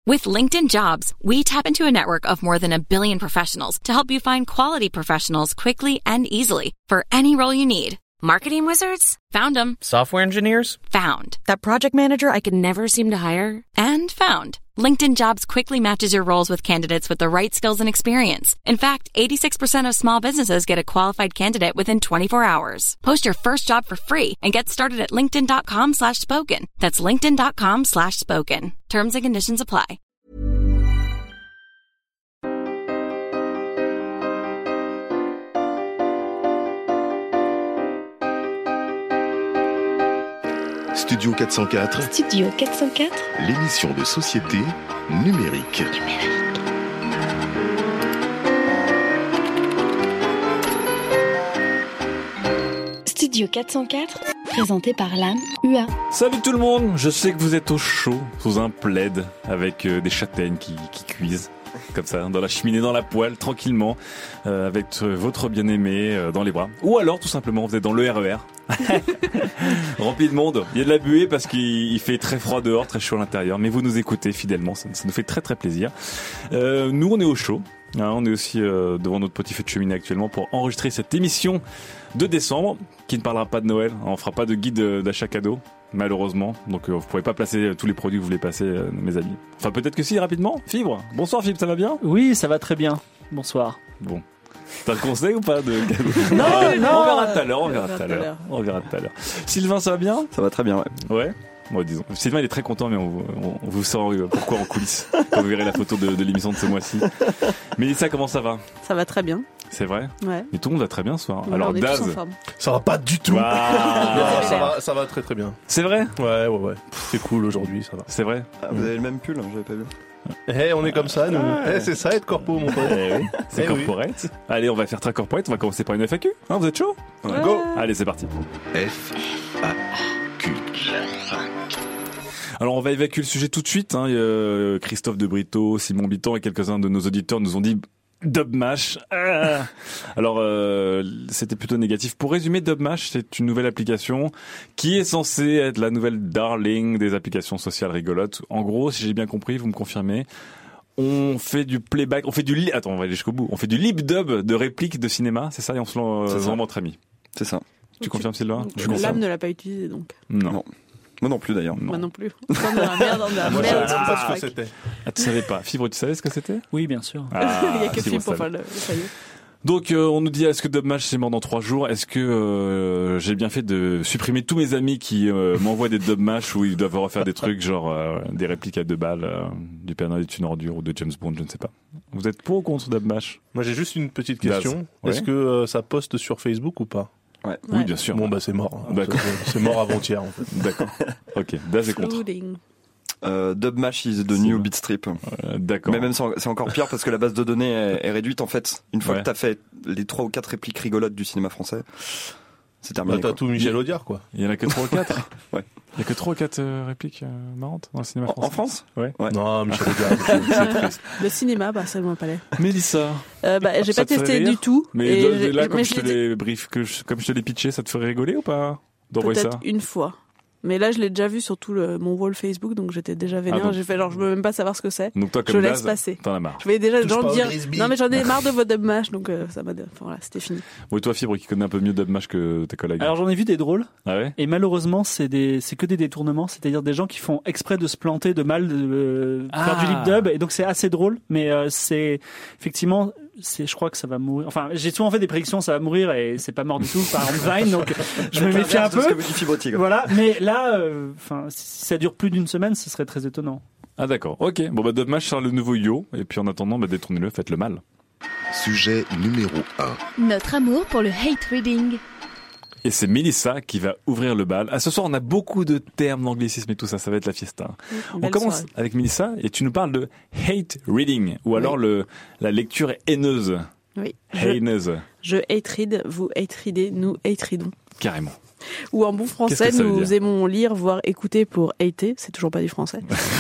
With LinkedIn Jobs, we tap into a network of more than 1 billion professionals to help you find quality professionals quickly and easily for any role you need. Marketing wizards? Found them. Software engineers? Found. That project manager I could never seem to hire? And found. LinkedIn Jobs quickly matches your roles with candidates with the right skills and experience. In fact, 86% of small businesses get a qualified candidate within 24 hours. Post your first job for free and get started at linkedin.com/spoken. That's linkedin.com/spoken. Terms and conditions apply. Studio 404. Studio 404. L'émission de société numérique. Studio 404, présenté par l'âme UA. Salut tout le monde, je sais que vous êtes au chaud, sous un plaid, avec des châtaignes qui cuisent. Comme ça, dans la cheminée, dans la poêle, tranquillement, avec votre bien-aimé dans les bras. Ou alors, tout simplement, vous êtes dans le RER, rempli de monde. Il y a de la buée parce qu'il fait très froid dehors, très chaud à l'intérieur. Mais vous nous écoutez fidèlement, ça nous fait très très plaisir. Nous, on est au chaud. Hein, on est aussi devant notre petit feu de cheminée actuellement pour enregistrer cette émission de décembre qui ne parlera pas de Noël. On fera pas de guide d'achat cadeau, malheureusement. Donc vous pourrez pas placer tous les produits que vous voulez passer, mes amis. Enfin peut-être que si, rapidement. Fibre. Bonsoir Fibre, ça va bien ? Oui, ça va très bien. Bonsoir. Bon. T'as le conseil ou pas de cadeau ? Non. On verra tout à l'heure. Sylvain, ça va bien ? Ça va très bien, ouais. Ouais. Bon, disons. Sylvain, il est très content, mais on vous sort pourquoi en coulisses quand vous verrez la photo de l'émission de ce mois-ci. Mélissa, comment ça va ? Ça va très bien. C'est vrai ? Ouais. Mais tout le monde va très bien ce soir. Ouais, alors Daz, ça va pas du tout. Wow. ça va très très bien. C'est vrai ? Ouais. C'est cool aujourd'hui, ça va. C'est vrai ? Vous avez le même pull, j'avais pas vu. On est comme ça, nous. C'est ça être corpo, mon pote. Oui, c'est corporate. Oui. Allez, on va faire très corporate. On va commencer par une FAQ. Hein, vous êtes chaud ? Ouais. Go. Allez, c'est parti. FAQ. Alors on va évacuer le sujet tout de suite. Hein. Christophe de Brito, Simon Biton et quelques-uns de nos auditeurs nous ont dit Dubmash. Alors c'était plutôt négatif. Pour résumer, Dubmash, c'est une nouvelle application qui est censée être la nouvelle darling des applications sociales rigolotes. En gros, si j'ai bien compris, vous me confirmez, on fait du playback, on va aller jusqu'au bout. On fait du lip dub de répliques de cinéma, c'est ça, et on se lance vraiment entre amis. C'est ça. Tu confirmes, Sylvain ? L'âme ne l'a pas utilisé donc. Non. Moi non plus d'ailleurs. Moi non plus. On est dans la merde, Moi je savais pas ce que c'était. Ah, tu savais pas. Fibre, tu savais ce que c'était ? Oui, bien sûr. Il y a que Fibre pour faire le salut. Donc on nous dit, est-ce que Dubmash c'est mort dans 3 jours ? Est-ce que j'ai bien fait de supprimer tous mes amis qui m'envoient des Dubmash où ils doivent refaire des trucs genre des répliques à 2 balles du Père Noël est une ordure ou de James Bond, je ne sais pas. Vous êtes pour ou contre Dubmash ? Moi j'ai juste une petite question. Ouais. Est-ce que ça poste sur Facebook ou pas ? Ouais. Oui, bien sûr. Bon c'est mort. D'accord. C'est mort avant-hier en fait. D'accord. Ok. Daz est contre. Dubmash is the new Bitstrip. D'accord. Mais même c'est encore pire parce que la base de données est réduite en fait. Une fois Ouais. que t'as fait les 3 ou 4 répliques rigolotes du cinéma français, c'est terminé. T'as tout Michel Audiard quoi. Il y en a que 3 ou 4 ? Ouais. Il y a que 3 ou 4 répliques marrantes dans le cinéma français. En France ? Ouais. Non, Michel Audiard, c'est triste. Le cinéma, c'est moi pas l'air. Mélissa. J'ai Ça pas te fait testé rire du tout. Mais et là, comme mais je te l'ai brief, comme je te l'ai pitché, ça te ferait rigoler ou pas d'envoyer ça ? Peut-être une fois. Mais là, je l'ai déjà vu sur tout mon wall Facebook, donc j'étais déjà vénère. donc- J'ai fait genre, je veux même pas savoir ce que c'est. Donc toi, Je comme laisse Daz, passer. t'en as marre. Je voyais déjà les gens pas au dire, Grisby. non mais j'en ai marre de votre Dubmash, donc ça m'a, voilà, c'était fini. Bon, et toi, Fibre, qui connaît un peu mieux Dubmash que tes collègues. Alors j'en ai vu des drôles, Ah ouais ? et malheureusement c'est que des détournements, c'est-à-dire des gens qui font exprès de se planter de mal, de faire du lip dub, et donc c'est assez drôle, mais c'est effectivement, je crois que ça va mourir. Enfin, j'ai souvent fait des prédictions, ça va mourir, et c'est pas mort du tout, par exemple Vine, donc je me méfie un peu. Ce que vous dit Fibre Tigre. Voilà, mais là, si ça dure plus d'une semaine, ce serait très étonnant. Ah d'accord, ok. Bon, Dubmash sort le nouveau Yo, et puis en attendant, détournez-le, faites le mal. Sujet numéro 1. Notre amour pour le hate reading. Et c'est Mélissa qui va ouvrir le bal. Ah, ce soir, on a beaucoup de termes d'anglicisme et tout ça, ça va être la fiesta. On commence avec Mélissa, et tu nous parles de hate reading, ou alors la lecture haineuse. Oui. Haineuse. Je hate read, vous hate readez, nous hate readons. Carrément. Ou en bon français, Qu'est-ce que ça veut nous dire aimons lire, voire écouter pour hater. C'est toujours pas du français.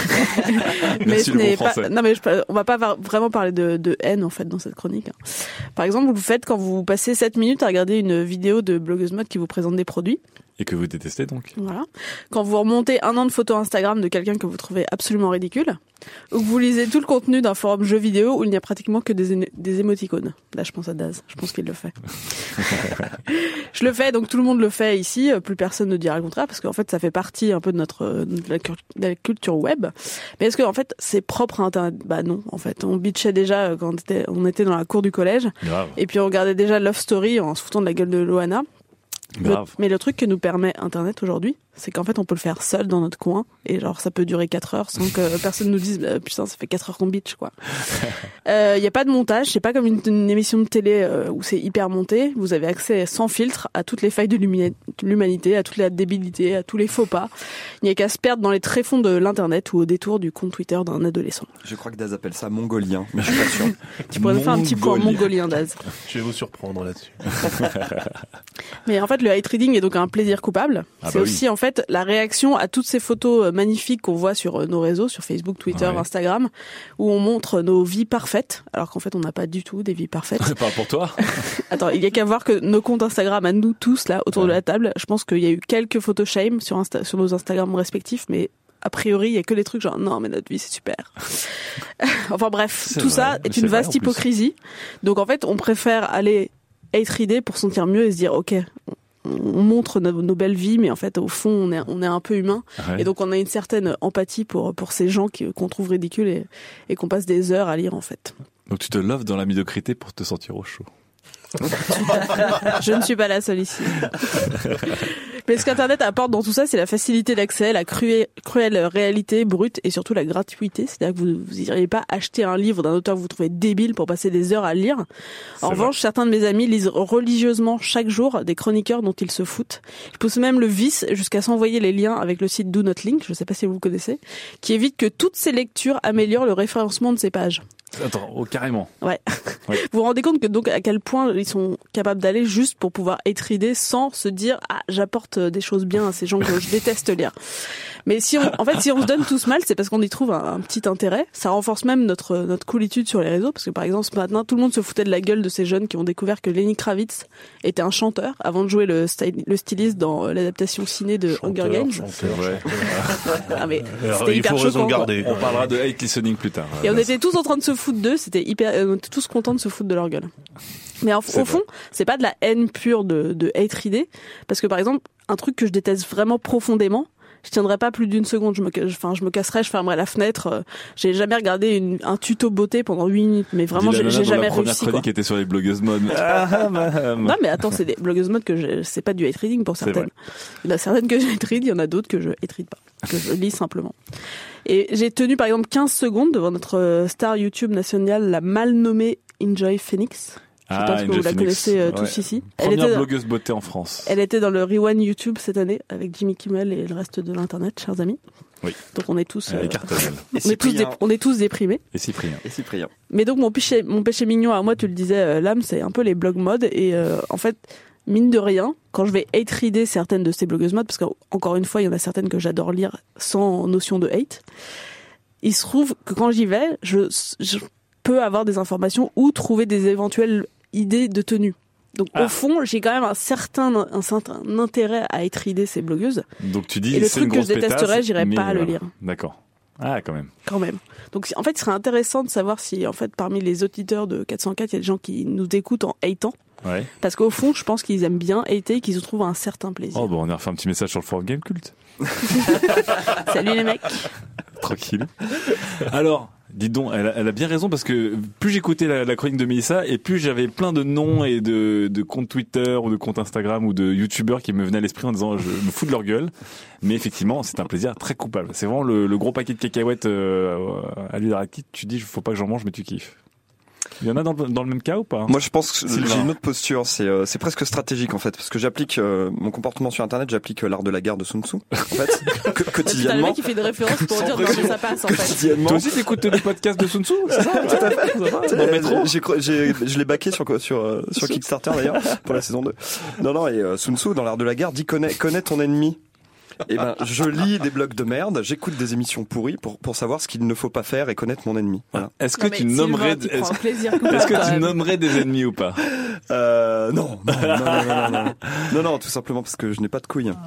Merci le bon français. Non mais on va pas vraiment parler de haine en fait dans cette chronique. Par exemple, vous le faites quand vous passez 7 minutes à regarder une vidéo de blogueuse mode qui vous présente des produits. Et que vous détestez donc. Voilà. Quand vous remontez un an de photos Instagram de quelqu'un que vous trouvez absolument ridicule, ou que vous lisez tout le contenu d'un forum jeux vidéo où il n'y a pratiquement que des émoticônes. Là, je pense à Daz. Je pense qu'il le fait. Je le fais, donc tout le monde le fait ici. Plus personne ne dira le contraire, parce qu'en fait, ça fait partie un peu de la culture web. Mais est-ce que en fait, c'est propre à Internet ? Bah non, en fait. On bitchait déjà quand on était dans la cour du collège. Grave. Et puis on regardait déjà Love Story en se foutant de la gueule de Loana. Mais le truc que nous permet Internet aujourd'hui, c'est qu'en fait on peut le faire seul dans notre coin et genre ça peut durer 4 heures sans que personne nous dise putain ça fait 4 heures qu'on bitch quoi. Y a pas de montage, c'est pas comme une émission de télé où c'est hyper monté. Vous avez accès sans filtre à toutes les failles de l'humanité, à toutes les débilités, à tous les faux pas. Il n'y a qu'à se perdre dans les tréfonds de l'internet ou au détour du compte Twitter d'un adolescent. Je crois que Daz appelle ça mongolien, mais je suis pas sûr. Tu pourrais nous faire un petit point mongolien, Daz. Je vais vous surprendre là-dessus. Mais en fait le hate reading est donc un plaisir coupable. C'est aussi en fait la réaction à toutes ces photos magnifiques qu'on voit sur nos réseaux, sur Facebook, Twitter, Instagram, où on montre nos vies parfaites, alors qu'en fait on n'a pas du tout des vies parfaites. Pas pour toi. Attends, il y a qu'à voir que nos comptes Instagram à nous tous là autour de la table, je pense qu'il y a eu quelques photos shame sur nos Instagram respectifs, mais a priori, il y a que des trucs genre non mais notre vie c'est super. Enfin bref, tout ça est une vaste hypocrisie. Donc en fait, on préfère aller hate reader pour se sentir mieux et se dire OK, on montre nos belles vies, mais en fait au fond on est un peu humain, et donc on a une certaine empathie pour ces gens qu'on trouve ridicules et qu'on passe des heures à lire en fait. Donc tu te loves dans la médiocrité pour te sentir au chaud. Je ne suis pas la seule ici. Mais ce qu'Internet apporte dans tout ça, c'est la facilité d'accès, la cruelle réalité brute et surtout la gratuité. C'est-à-dire que vous n'iriez pas acheter un livre d'un auteur que vous trouvez débile pour passer des heures à le lire. En revanche, certains de mes amis lisent religieusement chaque jour des chroniqueurs dont ils se foutent. Ils poussent même le vice jusqu'à s'envoyer les liens avec le site Do Not Link, je ne sais pas si vous le connaissez, qui évite que toutes ces lectures améliorent le référencement de ces pages. Attends, carrément. Ouais. Vous vous rendez compte que donc à quel point ils sont capables d'aller juste pour pouvoir hate reader sans se dire j'apporte des choses bien à ces gens que je déteste lire. Mais si on se donne tous mal, c'est parce qu'on y trouve un petit intérêt. Ça renforce même notre coolitude sur les réseaux, parce que par exemple ce matin tout le monde se foutait de la gueule de ces jeunes qui ont découvert que Lenny Kravitz était un chanteur avant de jouer le styliste dans l'adaptation ciné de Hunger Games. Ah mais c'était hyper choquant. On parlera de hate listening plus tard. Et on était tous en train de se foutre d'eux, on était tous contents de se foutre de leur gueule. Mais au fond, c'est pas de la haine pure de hate reader, parce que par exemple, un truc que je déteste vraiment profondément, je tiendrai pas plus d'une seconde, je me casserais, je fermerais la fenêtre. J'ai jamais regardé un tuto beauté pendant 8 minutes, mais vraiment j'ai jamais réussi. La première chronique était sur les blogueuses mode. Non mais attends, c'est des blogueuses mode c'est pas du hate reading pour certaines. Il y en a certaines que je hate read, il y en a d'autres que je hate read pas, que je lis simplement. Et j'ai tenu par exemple 15 secondes devant notre star YouTube nationale, la mal nommée Enjoy Phoenix. Je pense que vous la connaissez tous ici. Première blogueuse beauté en France. Elle était dans le Rewind YouTube cette année avec Jimmy Kimmel et le reste de l'internet, chers amis. Oui. Donc on est tous, on est tous déprimés. Et Cyprien. Mais donc mon péché mignon à moi, tu le disais, Lame, c'est un peu les blogs mode et en fait, mine de rien, quand je vais hate reader certaines de ces blogueuses mode, parce qu'encore une fois, il y en a certaines que j'adore lire sans notion de hate. Il se trouve que quand j'y vais, je peux avoir des informations ou trouver des éventuelles idées de tenue. Donc au fond, j'ai quand même un certain intérêt à hate reader ces blogueuses. Donc tu dis, et le truc que je détesterais, j'irais pas le lire. D'accord. Ah, quand même. Donc en fait, il serait intéressant de savoir si en fait parmi les auditeurs de 404, il y a des gens qui nous écoutent en hatant. Ouais. Parce qu'au fond, je pense qu'ils aiment bien hater et qu'ils se trouvent un certain plaisir. Oh, bon, on a refait un petit message sur le forum Gamecult. Salut les mecs. Tranquille. Alors, dites donc, elle a bien raison, parce que plus j'écoutais la chronique de Mélissa, et plus j'avais plein de noms et de comptes Twitter ou de comptes Instagram ou de youtubeurs qui me venaient à l'esprit en disant je me fous de leur gueule. Mais effectivement, c'est un plaisir très coupable. C'est vraiment le gros paquet de cacahuètes à l'huile d'arachide. Tu dis faut pas que j'en mange, mais tu kiffes. Il y en a dans le même cas ou pas? Moi, je pense que j'ai une autre posture. C'est presque stratégique, en fait, parce que j'applique mon comportement sur Internet, j'applique l'art de la guerre de Sun Tzu. En fait, quotidiennement. C'est le mec qui fait une référence pour dire comment ça passe, en fait. Toi aussi, t'écoutes des podcasts de Sun Tzu? C'est ça? Tout à fait. Dans le métro? Je l'ai backé sur Kickstarter, d'ailleurs, pour la saison 2. Non, et Sun Tzu, dans l'art de la guerre, dit connais ton ennemi. Eh ben, je lis des blogs de merde, j'écoute des émissions pourries pour savoir ce qu'il ne faut pas faire et connaître mon ennemi. Voilà. Est-ce que tu nommerais des ennemis ou pas? Non, tout simplement parce que je n'ai pas de couilles.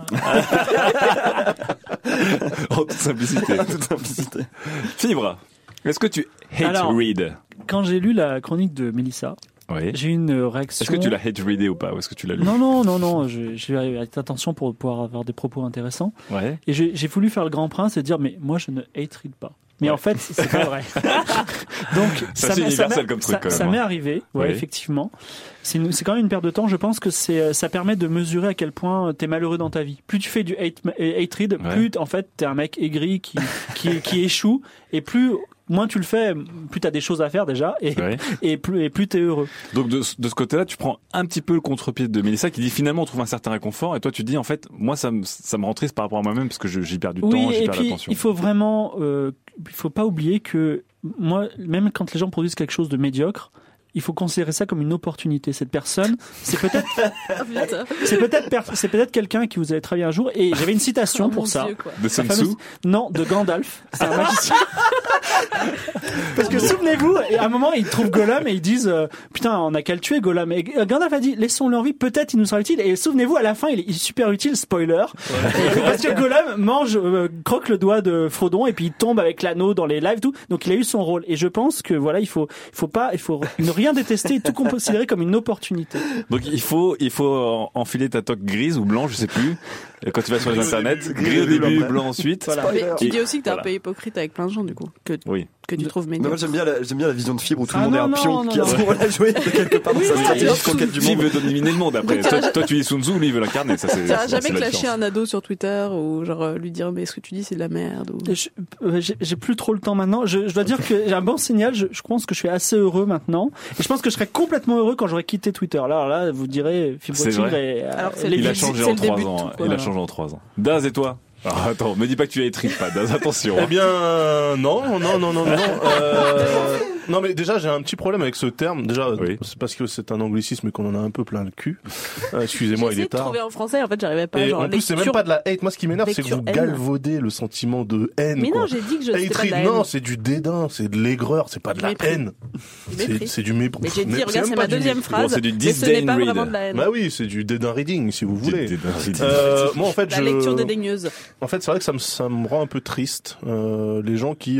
En toute simplicité. Fibre, est-ce que tu hate-read? Quand j'ai lu la chronique de Mélissa, oui. J'ai eu une réaction. Est-ce que tu l'as hate-readé ou pas? Ou est-ce que tu l'as lu? Non. J'ai avec attention pour pouvoir avoir des propos intéressants. Ouais. Et j'ai voulu faire le grand prince et dire, mais moi, je ne hate-read pas. Mais en fait, c'est pas vrai. Donc, c'est universel comme truc, quand même. Ça m'est arrivé, ouais, effectivement. C'est quand même une perte de temps. Je pense que ça permet de mesurer à quel point t'es malheureux dans ta vie. Plus tu fais du hate-read, plus, en fait, t'es un mec aigri qui échoue. Et moins tu le fais, plus t'as des choses à faire déjà, et plus t'es heureux. Donc de ce côté-là, tu prends un petit peu le contre-pied de Mélissa qui dit finalement on trouve un certain réconfort, et toi tu dis en fait moi ça me rend triste par rapport à moi-même parce que j'y perds du temps, j'y perds l'attention. Il faut vraiment, il faut pas oublier que moi, même quand les gens produisent quelque chose de médiocre, il faut considérer ça comme une opportunité. Cette personne, c'est peut-être quelqu'un qui vous allez travailler un jour. Et j'avais une citation pour ça. Dieu, de Sun Tzu? Non, de Gandalf. C'est un magicien. Parce que souvenez-vous, à un moment ils trouvent Gollum et ils disent putain, on a qu'à le tuer Gollum. Et Gandalf a dit laissons-le en vie, peut-être il nous sera utile. Et souvenez-vous, à la fin il est super utile, spoiler. Parce que Gollum croque le doigt de Frodon et puis il tombe avec l'anneau dans les lives, tout. Donc il a eu son rôle. Et je pense que voilà, il faut ne rien détester et tout considérer comme une opportunité. Donc il faut enfiler ta toque grise ou blanche, je sais plus. Quand tu vas sur les internets, gris au début, blanc ensuite. Voilà. Mais tu dis aussi que t'es un peu hypocrite avec plein de gens du coup, que tu trouves médiocre. Moi j'aime bien la vision de Fibre où tout le monde est un pion qui a son rôle à jouer quelque part dans sa stratégie conquête du monde. Fibre veut dominer le monde après. Toi tu dis Sun Tzu, lui il veut l'incarner. Ça c'est. T'as jamais clashé un ado sur Twitter ou genre lui dire mais ce que tu dis c'est de la merde ou. J'ai plus trop le temps maintenant. Je dois dire que j'ai un bon signal. Je pense que je suis assez heureux maintenant. Et je pense que je serais complètement heureux quand j'aurais quitté Twitter. Là vous direz Fibre il a changé en 3 ans. Il a changé en 3 ans. Daz et toi? Attends, me dis pas que tu as écrit pas, Daz, attention. Eh bien, non. Non, mais déjà, j'ai un petit problème avec ce terme. Déjà, c'est parce que c'est un anglicisme et qu'on en a un peu plein le cul. Excusez-moi, il est tard. J'ai essayé de trouver en français, en fait, j'arrivais pas. Et en plus, c'est même pas de la hate. Moi, ce qui m'énerve, c'est que vous galvaudez le sentiment de haine. Mais non, j'ai dit que je c'était pas de la haine. Non, c'est du dédain, c'est de l'aigreur, c'est pas de la haine. C'est du mépris. Mais j'ai dit, regarde, c'est ma deuxième phrase. C'est du disdain read. Bah oui, c'est du dédain reading, si vous voulez. Moi, en fait, la lecture dédaigneuse. En fait, c'est vrai que ça me rend un peu triste. Les gens qui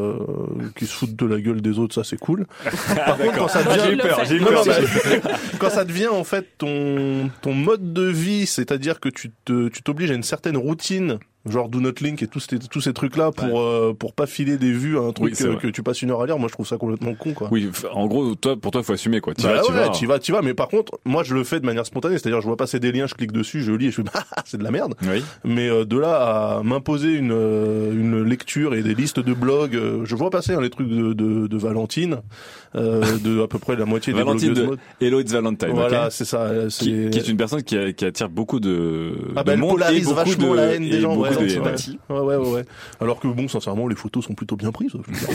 se foutent de la gueule des autres, ça c'est cool. Par contre, quand ça devient, quand ça devient en fait ton mode de vie, c'est-à-dire que tu t'obliges à une certaine routine, genre Do Not Link et tous ces trucs-là pour pas filer des vues à un truc que tu passes 1 heure à lire. Moi, je trouve ça complètement con, quoi. Oui, en gros, pour toi, il faut assumer, quoi. Tu vas. Mais par contre, moi, je le fais de manière spontanée. C'est-à-dire, je vois passer des liens, je clique dessus, je lis et je fais, c'est de la merde. Oui. Mais de là à m'imposer une lecture et des listes de blogs, je vois passer les trucs de Valentine, de à peu près la moitié des blogueuses mode. Hello It's Valentine. Voilà, c'est ça. Qui est une personne qui attire beaucoup de elle monde polarise vachement la haine des gens. Ouais. Alors que bon, sincèrement, les photos sont plutôt bien prises.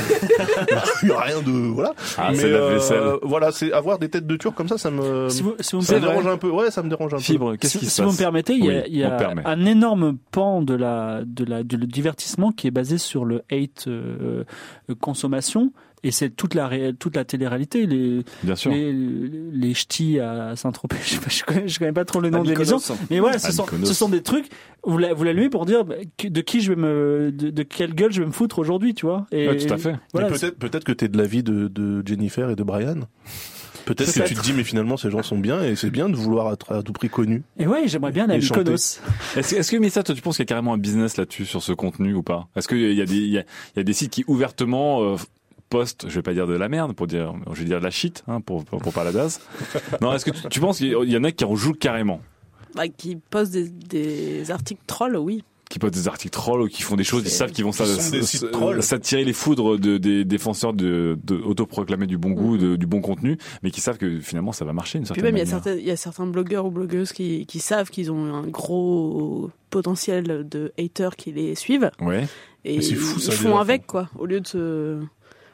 Il y a rien de voilà. Mais c'est la vaisselle. Voilà, c'est avoir des têtes de turc comme ça me ça dérange un peu. Ouais, ça me dérange un peu. Fibre, qu'est-ce qui se passe? Si vous me permettez, il y a un énorme pan de le divertissement qui est basé sur le hate consommation. Et c'est toute la télé-réalité, bien sûr. les ch'tis à Saint-Tropez, je connais pas trop le nom des maisons, mais voilà, ce sont des trucs, vous l'allumez pour dire de qui de quelle gueule je vais me foutre aujourd'hui, tu vois. Et tout à fait. Voilà, peut-être que t'es de l'avis de Jennifer et de Brian. Peut-être que tu te dis, mais finalement, ces gens sont bien et c'est bien de vouloir être à tout prix connu. Et ouais, j'aimerais bien la Mykonos. Est-ce que, Mélissa, toi, tu penses qu'il y a carrément un business là-dessus, sur ce contenu ou pas? Est-ce qu'il y a des sites qui ouvertement, poste, je vais pas dire de la merde, je vais dire de la shit, pour pas la Daz. Non, est-ce que tu penses qu'il y en a qui en jouent carrément? Qui postent des articles trolls, oui. Qui postent des articles trolls ou qui font des choses, ils savent qu'ils vont s'attirer les foudres des défenseurs autoproclamés du bon goût, du bon contenu, mais qui savent que finalement ça va marcher une certaine manière. Il y a certains blogueurs ou blogueuses qui savent qu'ils ont un gros potentiel de haters qui les suivent. Ouais. Et ils font avec, quoi, au lieu de se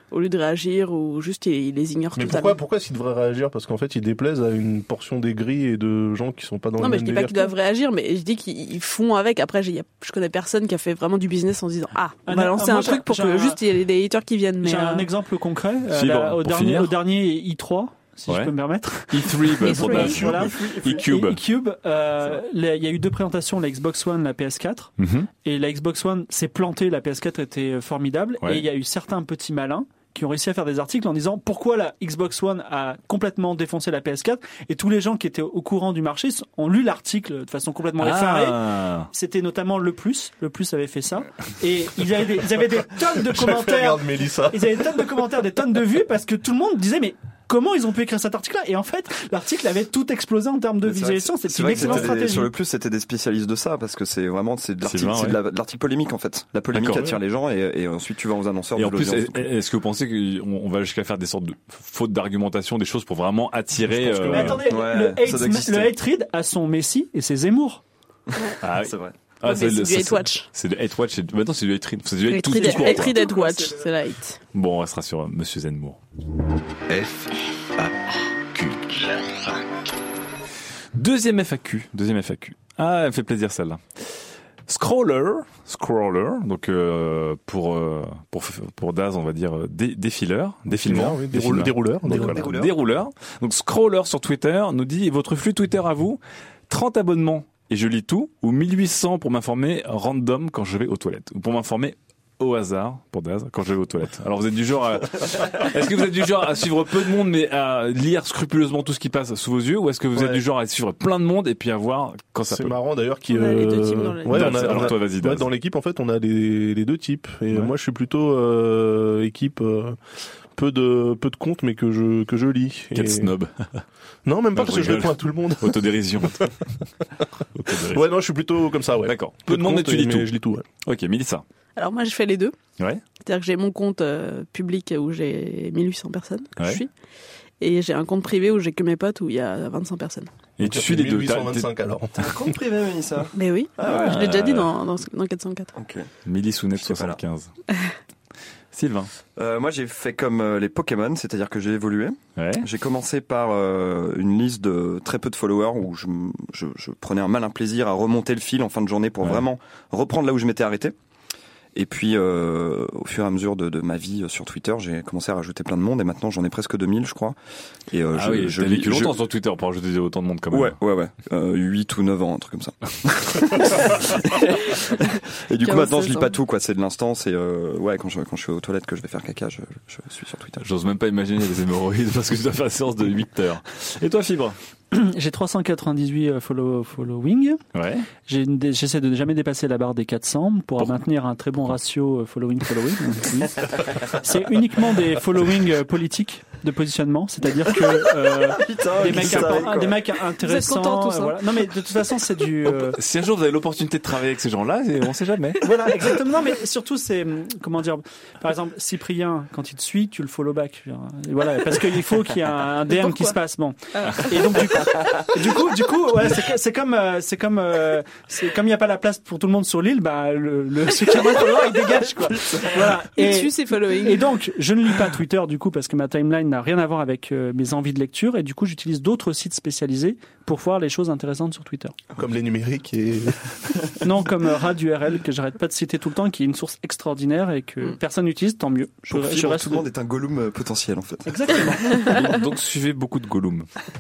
au lieu de réagir ou juste il les ignore Mais totalement. pourquoi s'ils devraient réagir? Parce qu'en fait, ils déplaisent à une portion des grilles et de gens qui sont pas dans Non, le mais même je dis pas délire. qu'ils doivent réagir, mais je dis qu'ils font avec. Après, je connais personne qui a fait vraiment du business en se disant on va lancer moi, un truc pour j'ai que un- juste il y ait des haters qui viennent. Mais J'ai un exemple concret. Fibre, Au pour finir. dernier E3, si je peux me permettre. E3 pour E3, Daz. Voilà. E-Cube. E-Cube, il y a eu deux présentations, la Xbox One, la PS4. Mhm. Et la Xbox One s'est plantée, la PS4 était formidable. Ouais. Et il y a eu certains petits malins qui ont réussi à faire des articles en disant pourquoi la Xbox One a complètement défoncé la PS4. Et tous les gens qui étaient au courant du marché ont lu l'article de façon complètement effarée. C'était notamment Le Plus avait fait ça. Et ils avaient des tonnes de commentaires. Regarde Mélissa. Ils avaient des tonnes de commentaires, des tonnes de vues parce que tout le monde disait mais comment ils ont pu écrire cet article-là? Et en fait, l'article avait tout explosé en termes de visualisation. C'est une excellente stratégie. Sur Le Plus, c'était des spécialistes de ça parce que c'est de l'article polémique en fait. La polémique D'accord. attire les gens et ensuite tu vas aux annonceurs. Et de en plus, l'audience. est-ce que vous pensez qu'on va jusqu'à faire des sortes de fautes d'argumentation, des choses pour vraiment attirer Je pense que Mais attendez, ça doit exister. le hate read a son Messi et ses Zemmour. Ah oui. C'est vrai. Ah, Mais c'est du hate watch. C'est du hate watch. Maintenant, c'est du hate read. C'est du hate tout court. Hate read, hate watch, c'est la hate. Bon, on restera sur Monsieur Zemmour. Deuxième FAQ. Ah, elle me fait plaisir celle-là. Scroller, donc pour Daz, on va dire défilement, Oui, dérouleur. dérouleur. Donc Scroller sur Twitter nous dit votre flux Twitter à vous, 30 abonnements et je lis tout, ou 1800 pour m'informer random quand je vais aux toilettes, ou pour m'informer au hasard pour Daz quand je vais aux toilettes. Alors vous êtes du genre à... Est-ce que vous êtes du genre à suivre peu de monde mais à lire scrupuleusement tout ce qui passe sous vos yeux, ou est-ce que vous êtes du genre à suivre plein de monde et puis à voir quand ça C'est peut? marrant d'ailleurs On a les deux types dans l'équipe. Alors toi, vas-y, Daz. Dans l'équipe, en fait, on a les deux types. Et Ouais. moi, je suis plutôt équipe peu de comptes, mais que je lis. Quel Et- snob. Non, même pas Non, parce je que je rigole. réponds à tout le monde. Autodérision. Ouais, non, je suis plutôt comme ça, ouais. D'accord. Peu de monde, mais tu lis mais tout. Je lis tout, ouais. Ok, Mélissa. Alors moi, je fais les deux. Ouais. C'est-à-dire que j'ai mon compte public où j'ai 1800 personnes que Ouais. je suis. Et j'ai un compte privé où j'ai que mes potes où il y a 25 personnes. Et tu suis les deux. 1825 alors. T'as un compte privé, Mélissa. Mais oui, Ah ouais. je l'ai déjà dit dans 404. Ok. Mélissounet Je sais pas là. 75. Sylvain. Moi, j'ai fait comme les Pokémon, c'est-à-dire que j'ai évolué. Ouais. J'ai commencé par une liste de très peu de followers où je prenais un malin plaisir à remonter le fil en fin de journée pour Ouais. vraiment reprendre là où je m'étais arrêté. Et puis, au fur et à mesure de ma vie sur Twitter, j'ai commencé à rajouter plein de monde et maintenant j'en ai presque 2000, je crois. Et Ah oui, je t'as vécu lis- longtemps sur Twitter pour ajouter autant de monde quand même. Ouais. 8 ou 9 ans, un truc comme ça. Et du coup, 15, maintenant, je lis 16 pas ans. tout, quoi. C'est de l'instant, c'est, ouais, quand je suis aux toilettes que je vais faire caca, je suis sur Twitter. J'ose même pas imaginer les hémorroïdes parce que tu dois faire une séance de 8 heures. Et toi, Fibre? J'ai 398 following. Ouais. J'essaie de ne jamais dépasser la barre des 400 pour maintenir un très bon ratio following. Oui. C'est uniquement des following politiques de positionnement, c'est-à-dire que des mecs intéressants. contents, tous, hein. Voilà. Non mais de toute façon c'est du. Si un jour vous avez l'opportunité de travailler avec ces gens-là, on sait jamais. Voilà, exactement. Non, mais surtout, c'est, comment dire, par exemple, Cyprien, quand il te suit, tu le follow back. Et voilà, parce qu'il faut qu'il y ait un DM qui se passe. Bon. Et donc, du coup, ouais, c'est comme il n'y a pas la place pour tout le monde sur l'île, bah, celui qui a moins de followers, il dégage, quoi. Voilà. Il suit ses following. Et donc, je ne lis pas Twitter, du coup, parce que ma timeline n'a rien à voir avec mes envies de lecture, et du coup, j'utilise d'autres sites spécialisés pour voir les choses intéressantes sur Twitter. Comme les numériques et... Non, comme RadURL, que j'arrête pas de citer tout le temps, qui est une source extraordinaire et que personne n'utilise, tant mieux. Tout le monde est un Gollum potentiel, en fait. Exactement. Donc suivez beaucoup de Gollum.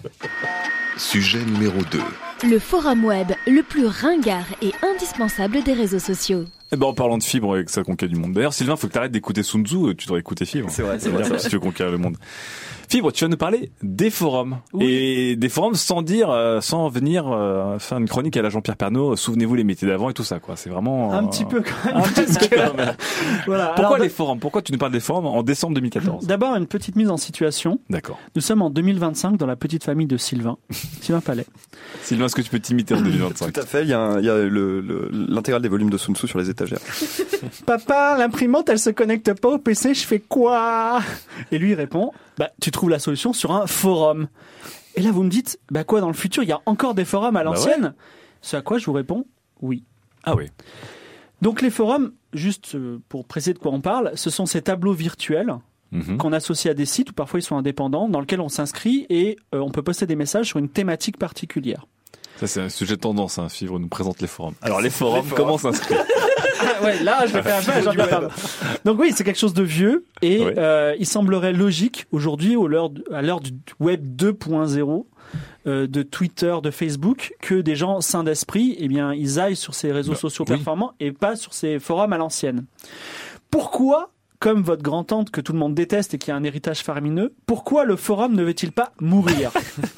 Sujet numéro 2. Le forum web le plus ringard et indispensable des réseaux sociaux. Eh ben, en parlant de Fibre et que ça conquiert du monde. D'ailleurs, Sylvain, faut que t'arrêtes d'écouter Sun Tzu, tu devrais écouter Fibre. C'est vrai. Si tu veux conquérir le monde. Fibre, tu vas nous parler des forums. Oui. Et des forums sans venir faire une chronique à la Jean-Pierre Pernaut, souvenez-vous les métiers d'avant et tout ça, quoi. C'est vraiment... Un petit peu quand même. Un petit peu quand même. Voilà. Pourquoi Alors, les forums? Pourquoi tu nous parles des forums en décembre 2014? D'abord, une petite mise en situation. D'accord. Nous sommes en 2025 dans la petite famille de Sylvain Palais. Sylvain, est-ce que tu peux t'imiter en 2025? Tout à fait. Il y a l'intégrale des volumes de Sun Tzu sur les étagères. Papa, l'imprimante, elle se connecte pas au PC, je fais quoi? Et lui, il répond, bah, tu trouves la solution sur un forum. Et là, vous me dites, bah quoi, dans le futur, il y a encore des forums à l'ancienne? Ce à quoi je vous réponds, oui. Ah oui. Donc les forums, juste pour préciser de quoi on parle, ce sont ces tableaux virtuels qu'on associe à des sites, ou parfois ils sont indépendants, dans lesquels on s'inscrit et on peut poster des messages sur une thématique particulière. Ça, c'est un sujet de tendance, hein. Fibre nous présente les forums. Alors, les forums, comment s'inscrire? Ah ouais, là, je vais faire un peu, Donc oui, c'est quelque chose de vieux, et il semblerait logique, aujourd'hui, à l'heure du web 2.0, de Twitter, de Facebook, que des gens sains d'esprit, eh bien, ils aillent sur ces réseaux sociaux performants et pas sur ces forums à l'ancienne. Pourquoi, comme votre grand-tante que tout le monde déteste et qui a un héritage faramineux, pourquoi le forum ne veut-il pas mourir?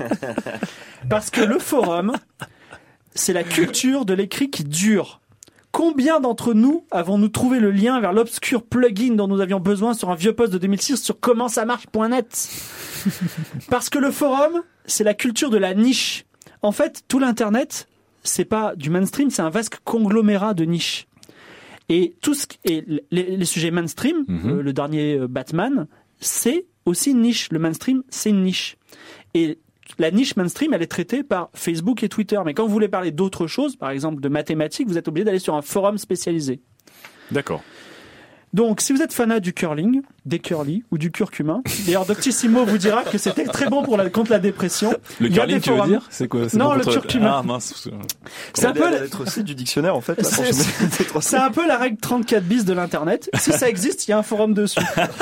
Parce que le forum, c'est la culture de l'écrit qui dure. Combien d'entre nous avons-nous trouvé le lien vers l'obscur plugin dont nous avions besoin sur un vieux post de 2006 sur commentsamarche.net? Parce que le forum, c'est la culture de la niche. En fait, tout l'internet, c'est pas du mainstream, c'est un vaste conglomérat de niches. Et les sujets mainstream, le dernier Batman, c'est aussi une niche. Le mainstream, c'est une niche. Et la niche mainstream, elle est traitée par Facebook et Twitter. Mais quand vous voulez parler d'autre chose, par exemple de mathématiques, vous êtes obligé d'aller sur un forum spécialisé. D'accord. Donc, si vous êtes fanat du curling, des curly ou du curcumin, d'ailleurs Doctissimo vous dira que c'était très bon contre la dépression. Le curling, tu veux dire? C'est quoi? Non, le curcumin. Ah mince. C'est un peu la lettre C du dictionnaire en fait. C'est un peu la règle 34 bis de l'internet. Si ça existe, il y a un forum dessus.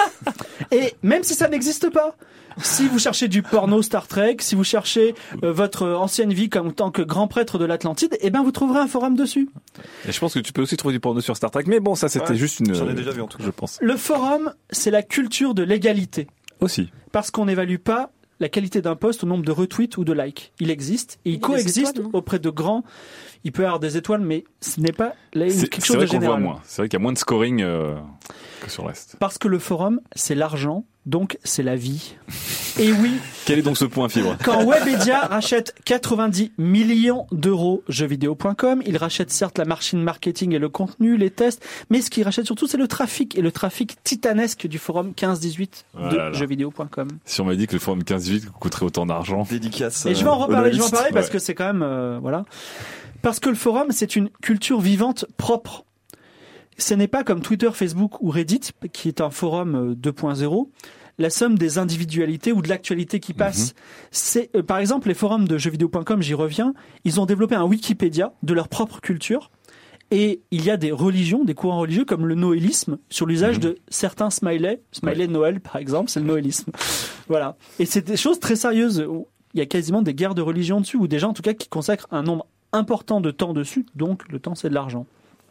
Et même si ça n'existe pas, si vous cherchez du porno Star Trek, si vous cherchez votre ancienne vie comme tant que grand prêtre de l'Atlantide, eh ben vous trouverez un forum dessus. Et je pense que tu peux aussi trouver du porno sur Star Trek, mais bon, ça c'était juste une. J'en ai déjà vu en tout cas, je pense. Le forum, c'est la culture de l'égalité. Aussi. Parce qu'on n'évalue pas la qualité d'un post au nombre de retweets ou de likes. Il existe et il coexiste auprès de grands. Il peut y avoir des étoiles, mais ce n'est pas quelque chose de général. C'est vrai qu'on voit moins. C'est vrai qu'il y a moins de scoring que sur le reste. Parce que le forum, c'est l'argent, donc c'est la vie. Et oui. Quel est donc ce point, Fibre? Quand Webedia rachète 90 millions d'euros jeuxvideo.com, il rachète certes la machine marketing et le contenu, les tests, mais ce qu'il rachète surtout, c'est le trafic, et le trafic titanesque du forum 15-18 de jeuxvideo.com. Si on m'avait dit que le forum 15-18 coûterait autant d'argent. Dédicace. Et je vais en reparler, parce que c'est quand même, voilà. Parce que le forum, c'est une culture vivante propre. Ce n'est pas comme Twitter, Facebook ou Reddit, qui est un forum 2.0, la somme des individualités ou de l'actualité qui passe. C'est, par exemple, les forums de jeuxvideo.com, j'y reviens, ils ont développé un Wikipédia de leur propre culture. Et il y a des religions, des courants religieux comme le noélisme, sur l'usage de certains smileys. Smiley de Noël, par exemple, c'est le noélisme. Voilà. Et c'est des choses très sérieuses. Il y a quasiment des guerres de religion dessus, ou des gens, en tout cas, qui consacrent un nombre important de temps dessus. Donc, le temps, c'est de l'argent.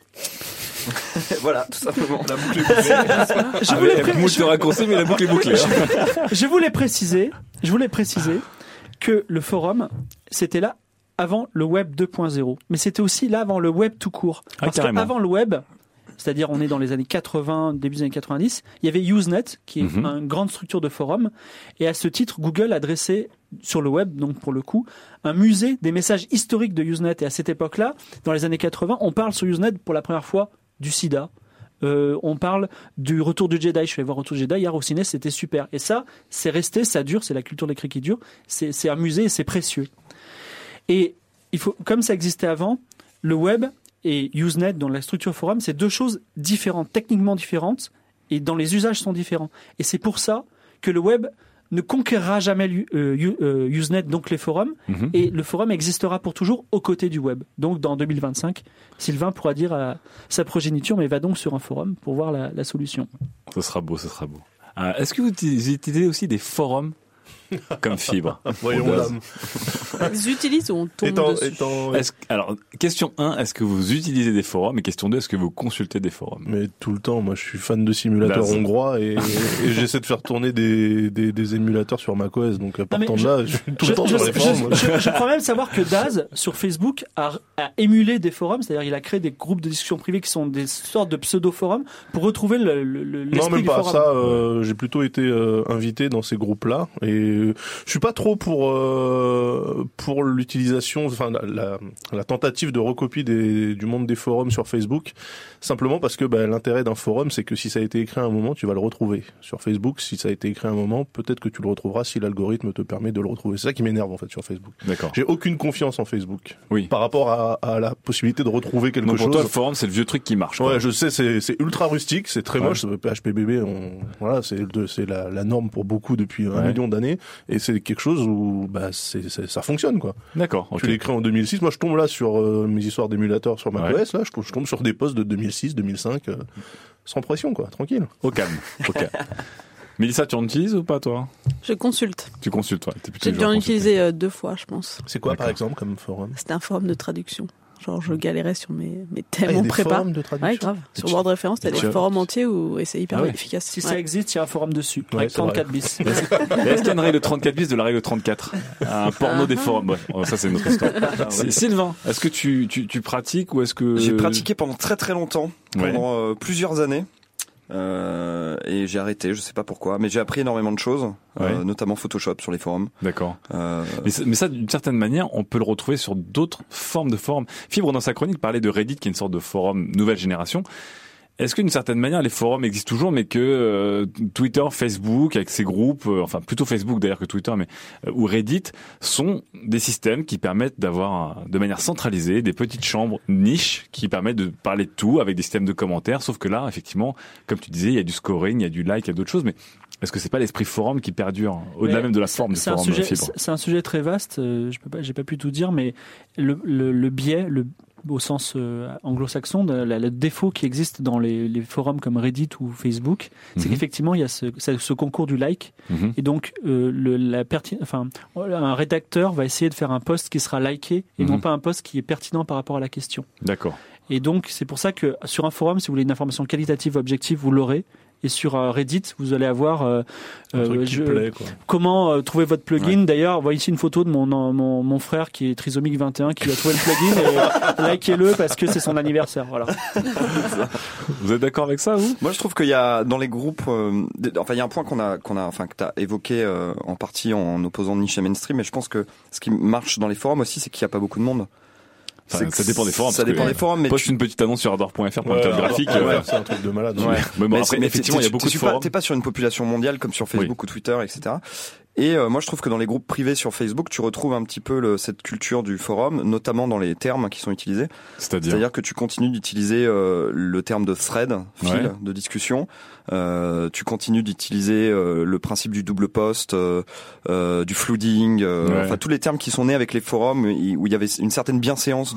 Voilà, tout simplement. La boucle est bouclée. Je voulais préciser que le forum, c'était là avant le web 2.0. Mais c'était aussi là avant le web tout court. Parce qu'avant le web, c'est-à-dire on est dans les années 80, début des années 90, il y avait Usenet, qui est une grande structure de forum. Et à ce titre, Google a dressé sur le web, donc pour le coup, un musée des messages historiques de Usenet. Et à cette époque-là, dans les années 80, on parle sur Usenet pour la première fois du sida. On parle du Retour du Jedi. Je suis allé voir Retour du Jedi hier au ciné, c'était super. Et ça, c'est resté, ça dure, c'est la culture de l'écrit qui dure. C'est un musée et c'est précieux. Et il faut, comme ça existait avant, le web et Usenet, dans la structure forum, c'est deux choses différentes, techniquement différentes, et dans les usages sont différents. Et c'est pour ça que le web ne conquérera jamais Usenet, donc les forums, et le forum existera pour toujours aux côtés du web. Donc dans 2025, Sylvain pourra dire à sa progéniture, mais va donc sur un forum pour voir la solution. Ce sera beau. Est-ce que vous utilisez aussi des forums comme Fibre? Voyons là. Ils utilisent ou on tombe dessus. Alors, question 1, est-ce que vous utilisez des forums? Et question 2, est-ce que vous consultez des forums? Mais tout le temps, moi je suis fan de simulateurs hongrois et j'essaie de faire tourner des émulateurs sur macOS, donc à partant de là, je suis tout le temps sur les forums. Je crois même savoir que Daz, sur Facebook, a émulé des forums, c'est-à-dire il a créé des groupes de discussion privés qui sont des sortes de pseudo-forums pour retrouver l'esprit du forum. Non, même pas ça, j'ai plutôt été invité dans ces groupes-là et je suis pas trop pour l'utilisation, enfin la tentative de recopie du monde des forums sur Facebook, simplement parce que l'intérêt d'un forum, c'est que si ça a été écrit à un moment, tu vas le retrouver. Sur Facebook, si ça a été écrit à un moment, peut-être que tu le retrouveras si l'algorithme te permet de le retrouver. C'est ça qui m'énerve en fait sur Facebook. D'accord. J'ai aucune confiance en Facebook. Oui. Par rapport à la possibilité de retrouver quelque chose. Pour toi, le forum, c'est le vieux truc qui marche. Ouais, je sais, c'est ultra rustique, c'est très moche. PHPBB, voilà, c'est la norme pour beaucoup depuis 1 million d'années, et c'est quelque chose où ça fonctionne quoi. D'accord. Okay. Tu l'écris en 2006. Moi, je tombe là sur mes histoires d'émulateurs sur macOS. Là, je tombe sur des posts de 2006, 2005, sans pression quoi, tranquille. Au calme. Ok. Mélissa, tu en utilises ou pas, toi? Je consulte. Tu consultes, ouais. J'ai dû en utiliser 2 fois, je pense. C'est quoi, par exemple, comme forum? C'était un forum de traduction. Genre, je galérais sur mes thèmes en prépa. Forums de traduction. Ouais, grave. Sur Word Référence, t'as des forums entiers et c'est hyper efficace. Si ça existe, il y a un forum dessus. Avec 34 bis. Est-ce qu'il y a une règle 34 bis de la règle 34? Un porno des forums. Ouais. Ça, c'est une autre histoire. Sylvain, est-ce que tu pratiques ou est-ce que... J'ai pratiqué pendant très très longtemps. Pendant plusieurs années. Et j'ai arrêté, je sais pas pourquoi, mais j'ai appris énormément de choses, notamment Photoshop sur les forums. D'accord. Mais ça, d'une certaine manière, on peut le retrouver sur d'autres formes de forums. Fibre, dans sa chronique, parlait de Reddit, qui est une sorte de forum nouvelle génération. Est-ce que d'une certaine manière, les forums existent toujours, mais que Twitter, Facebook, avec ses groupes, enfin plutôt Facebook d'ailleurs que Twitter, mais ou Reddit, sont des systèmes qui permettent d'avoir, de manière centralisée, des petites chambres niches qui permettent de parler de tout avec des systèmes de commentaires. Sauf que là, effectivement, comme tu disais, il y a du scoring, il y a du like, il y a d'autres choses, mais est-ce que c'est pas l'esprit forum qui perdure au-delà même de la forme du forum Fibre? C'est un sujet très vaste. J'ai pas pu tout dire, mais le biais, au sens anglo-saxon, le défaut qui existe dans les forums comme Reddit ou Facebook, c'est qu'effectivement il y a ce concours du like, et donc un rédacteur va essayer de faire un post qui sera liké et non pas un post qui est pertinent par rapport à la question. D'accord. Et donc c'est pour ça que sur un forum, si vous voulez une information qualitative, objective, vous l'aurez. Et sur Reddit, vous allez avoir comment trouver votre plugin. Ouais. D'ailleurs, voyez ici une photo de mon frère qui est trisomique 21 qui a trouvé le plugin. Et likez-le parce que c'est son anniversaire. Voilà. Vous êtes d'accord avec ça, vous? Moi, je trouve qu'il y a dans les groupes, il y a un point que t'as évoqué en partie en opposant niche et mainstream. Mais je pense que ce qui marche dans les forums aussi, c'est qu'il n'y a pas beaucoup de monde. Enfin, ça dépend des forums. Ça dépend des forums, mais poste une petite annonce sur ardor.fr pour un graphique. C'est un truc de malade. Ouais. Mais bon, après, effectivement, il y a beaucoup de forums. T'es pas sur une population mondiale comme sur Facebook ou Twitter, etc. Et moi, je trouve que dans les groupes privés sur Facebook, tu retrouves un petit peu cette culture du forum, notamment dans les termes qui sont utilisés. C'est-à-dire que tu continues d'utiliser le terme de thread, fil de discussion. Tu continues d'utiliser le principe du double post, du flooding, enfin tous les termes qui sont nés avec les forums où il y avait une certaine bienséance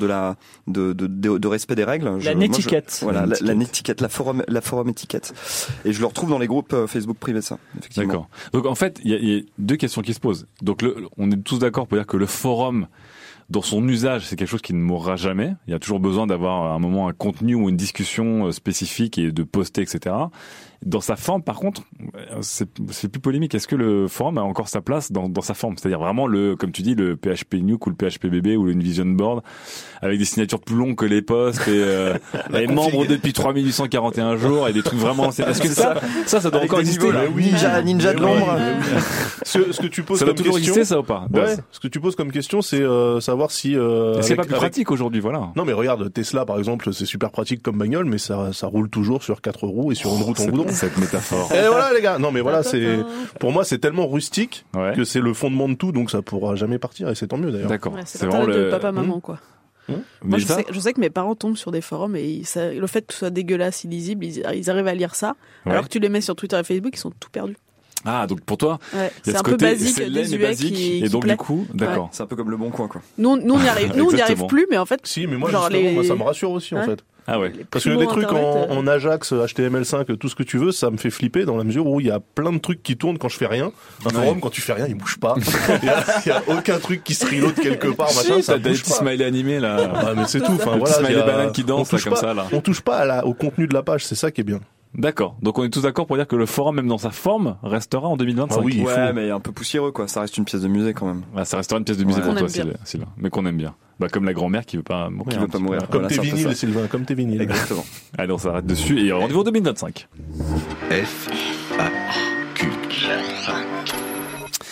de respect des règles. La netiquette. Voilà, la netiquette, la forum étiquette. Et je le retrouve dans les groupes Facebook privés, ça, effectivement. D'accord. Donc en fait, il y a deux questions qui se posent. Donc on est tous d'accord pour dire que le forum, dans son usage, c'est quelque chose qui ne mourra jamais. Il y a toujours besoin d'avoir à un moment un contenu ou une discussion spécifique et de poster, etc. Dans sa forme, par contre, c'est plus polémique. Est-ce que le forum a encore sa place dans sa forme? C'est-à-dire vraiment comme tu dis, le PHP Nuke ou le PHPBB ou le Vision Board avec des signatures plus longues que les posts et les membres depuis 3841 jours et des trucs vraiment. Est-ce que ça doit encore exister? Ninja de l'ombre. Ce que tu poses ça comme doit toujours question, exister, ça ou pas? Ouais. Ce que tu poses comme question, c'est savoir si. Est-ce qu'il n'y a pas plus pratique aujourd'hui, voilà? Non, mais regarde, Tesla, par exemple, c'est super pratique comme bagnole, mais ça roule toujours sur 4 roues et sur une route en goudron. Cette métaphore. Et voilà les gars. Non mais voilà, pour moi c'est tellement rustique que c'est le fondement de tout, donc ça pourra jamais partir et c'est tant mieux d'ailleurs. D'accord. Ouais, c'est vraiment de papa maman quoi. Moi, je sais que mes parents tombent sur des forums et le fait que ce soit dégueulasse, illisible, ils arrivent à lire ça, alors que tu les mets sur Twitter et Facebook, ils sont tout perdus. Ah, donc pour toi, c'est un peu basique, désuet et donc du coup, d'accord. C'est un peu comme le Bon Coin, quoi. Nous on y arrive plus, mais en fait. Si, mais moi, moi ça me rassure aussi en fait. Ah ouais. Parce que des trucs en Ajax, HTML5, tout ce que tu veux, ça me fait flipper dans la mesure où il y a plein de trucs qui tournent quand je fais rien. Un forum, quand tu fais rien, il bouge pas. Il y a aucun truc qui se reload quelque part, machin, ça bouge pas. T'as des petits smileys animés, là. Ah, mais c'est tout. Enfin, voilà. Smiley banane qui danse, là, comme ça, là. On touche pas au contenu de la page, c'est ça qui est bien. D'accord. Donc on est tous d'accord pour dire que le forum, même dans sa forme, restera en 2025. Ah oui, mais un peu poussiéreux, quoi. Ça reste une pièce de musée, quand même. Ah, ça restera une pièce de musée pour toi, Sylvain. Mais qu'on aime bien. Bah, comme la grand-mère qui veut pas mourir. Qui veut pas mourir. Comme tes vinyles, Sylvain, comme tes vinyles. Exactement. Allez, on s'arrête dessus et rendez-vous en 2025.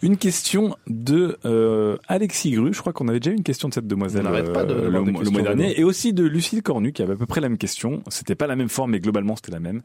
Une question de Alexis Gru. Je crois qu'on avait déjà eu une question de cette demoiselle le mois dernier. Et aussi de Lucille Cornu qui avait à peu près la même question. C'était pas la même forme, mais globalement c'était la même.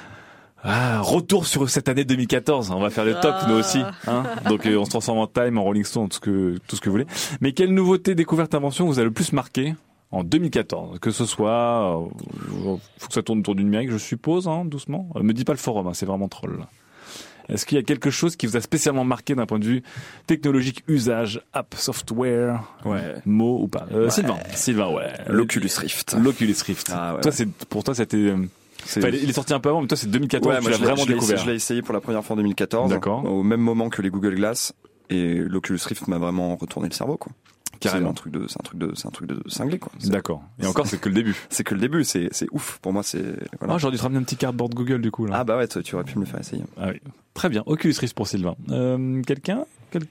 Retour sur cette année 2014. On va faire le top, nous aussi. Hein, donc, on se transforme en Time, en Rolling Stone, tout ce que vous voulez. Mais quelle nouveauté, découverte, invention vous a le plus marqué en 2014? Que ce soit, faut que ça tourne autour du numérique, je suppose, hein, doucement. Me dis pas le forum, hein, c'est vraiment troll. Est-ce qu'il y a quelque chose qui vous a spécialement marqué d'un point de vue technologique, usage, app, software, mots ou pas? Sylvain, ouais. L'Oculus Rift. Ah, ouais. Pour toi, c'était, il est sorti un peu avant, mais toi c'est 2014, tu l'as vraiment découvert. Je l'ai essayé pour la première fois en 2014. D'accord. Au même moment que les Google Glass, et l'Oculus Rift m'a vraiment retourné le cerveau, quoi. Carrément. C'est un truc de cinglé, quoi. D'accord. Et encore, c'est que le début. C'est que le début, c'est ouf. Pour moi, c'est, voilà. J'aurais dû te ramener un petit cardboard Google, du coup, là. Ah, bah ouais, tu aurais pu me le faire essayer. Ah oui. Très bien. Oculus Rift pour Sylvain. Quelqu'un?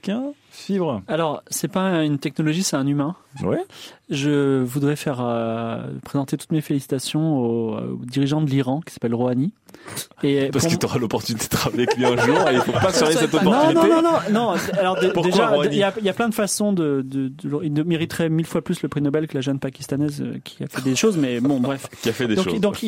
Fibre? Alors, c'est pas une technologie, c'est un humain. Ouais. Je voudrais présenter toutes mes félicitations au dirigeant de l'Iran qui s'appelle Rouhani. Et parce que tu auras l'opportunité de travailler avec lui un jour et il faut pas surveiller cette opportunité. Non. Alors déjà, il y a plein de façons il mériterait 1000 fois plus le prix Nobel que la jeune pakistanaise qui a fait des choses, mais bon, bref. Qui a fait des choses. Donc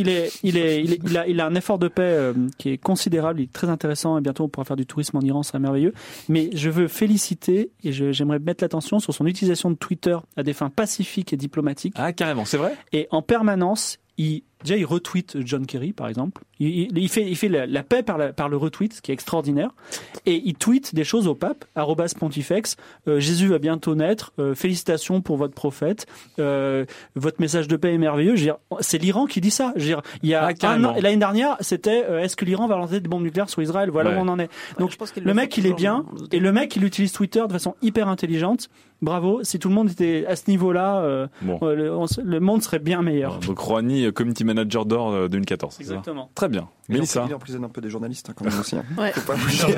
il a un effort de paix qui est considérable, il est très intéressant et bientôt on pourra faire du tourisme en Iran, ce serait merveilleux. Mais je veux féliciter et j'aimerais mettre l'attention sur son utilisation de Twitter à des fins pacifiques et diplomatiques. Ah, carrément, c'est vrai? Et en permanence, il retweet John Kerry, par exemple. Il fait la paix par le retweet, ce qui est extraordinaire. Et il tweet des choses au pape, @pontifex. Jésus va bientôt naître. Félicitations pour votre prophète. Votre message de paix est merveilleux. Je veux dire, c'est l'Iran qui dit ça. Je veux dire, il y a un an, l'année dernière, c'était est-ce que l'Iran va lancer des bombes nucléaires sur Israël? Voilà où on en est. Donc, le mec, il est bien. Et le mec, il utilise Twitter de façon hyper intelligente. Bravo. Si tout le monde était à ce niveau-là, le monde serait bien meilleur. Donc, Rouhani, Community Manager d'or 2014. Exactement. Très bien. Mélissa. Il emprisonne un peu des journalistes, quand même aussi. Hein. Ouais. Faut pas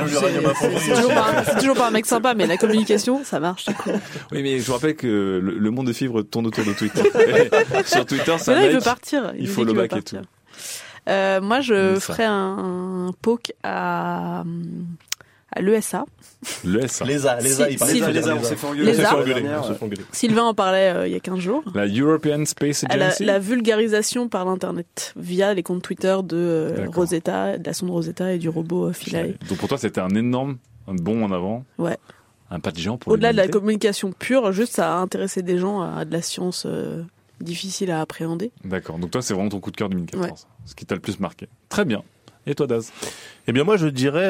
c'est toujours pas un mec sympa, mais la communication, ça marche, c'est cool. Oui, mais je vous rappelle que le monde de Fibre tourne autour de Twitter. Sur Twitter, ça il veut partir. Il faut le bac et tout. Moi, je ferais un poke à l'ESA. L'ESA, il parlait on s'est fait engueuler. Sylvain en parlait il y a 15 jours. La European Space Agency. La vulgarisation par l'internet via les comptes Twitter de Rosetta, de la sonde Rosetta et du robot Philae. Donc pour toi, c'était un bond en avant. Ouais. Un pas de géant pour au-delà de la communication pure, juste ça a intéressé des gens à de la science difficile à appréhender. D'accord. Donc toi, c'est vraiment ton coup de cœur 2014. Ouais. Ce qui t'a le plus marqué. Très bien. Et toi, Daz? Eh bien, moi, je dirais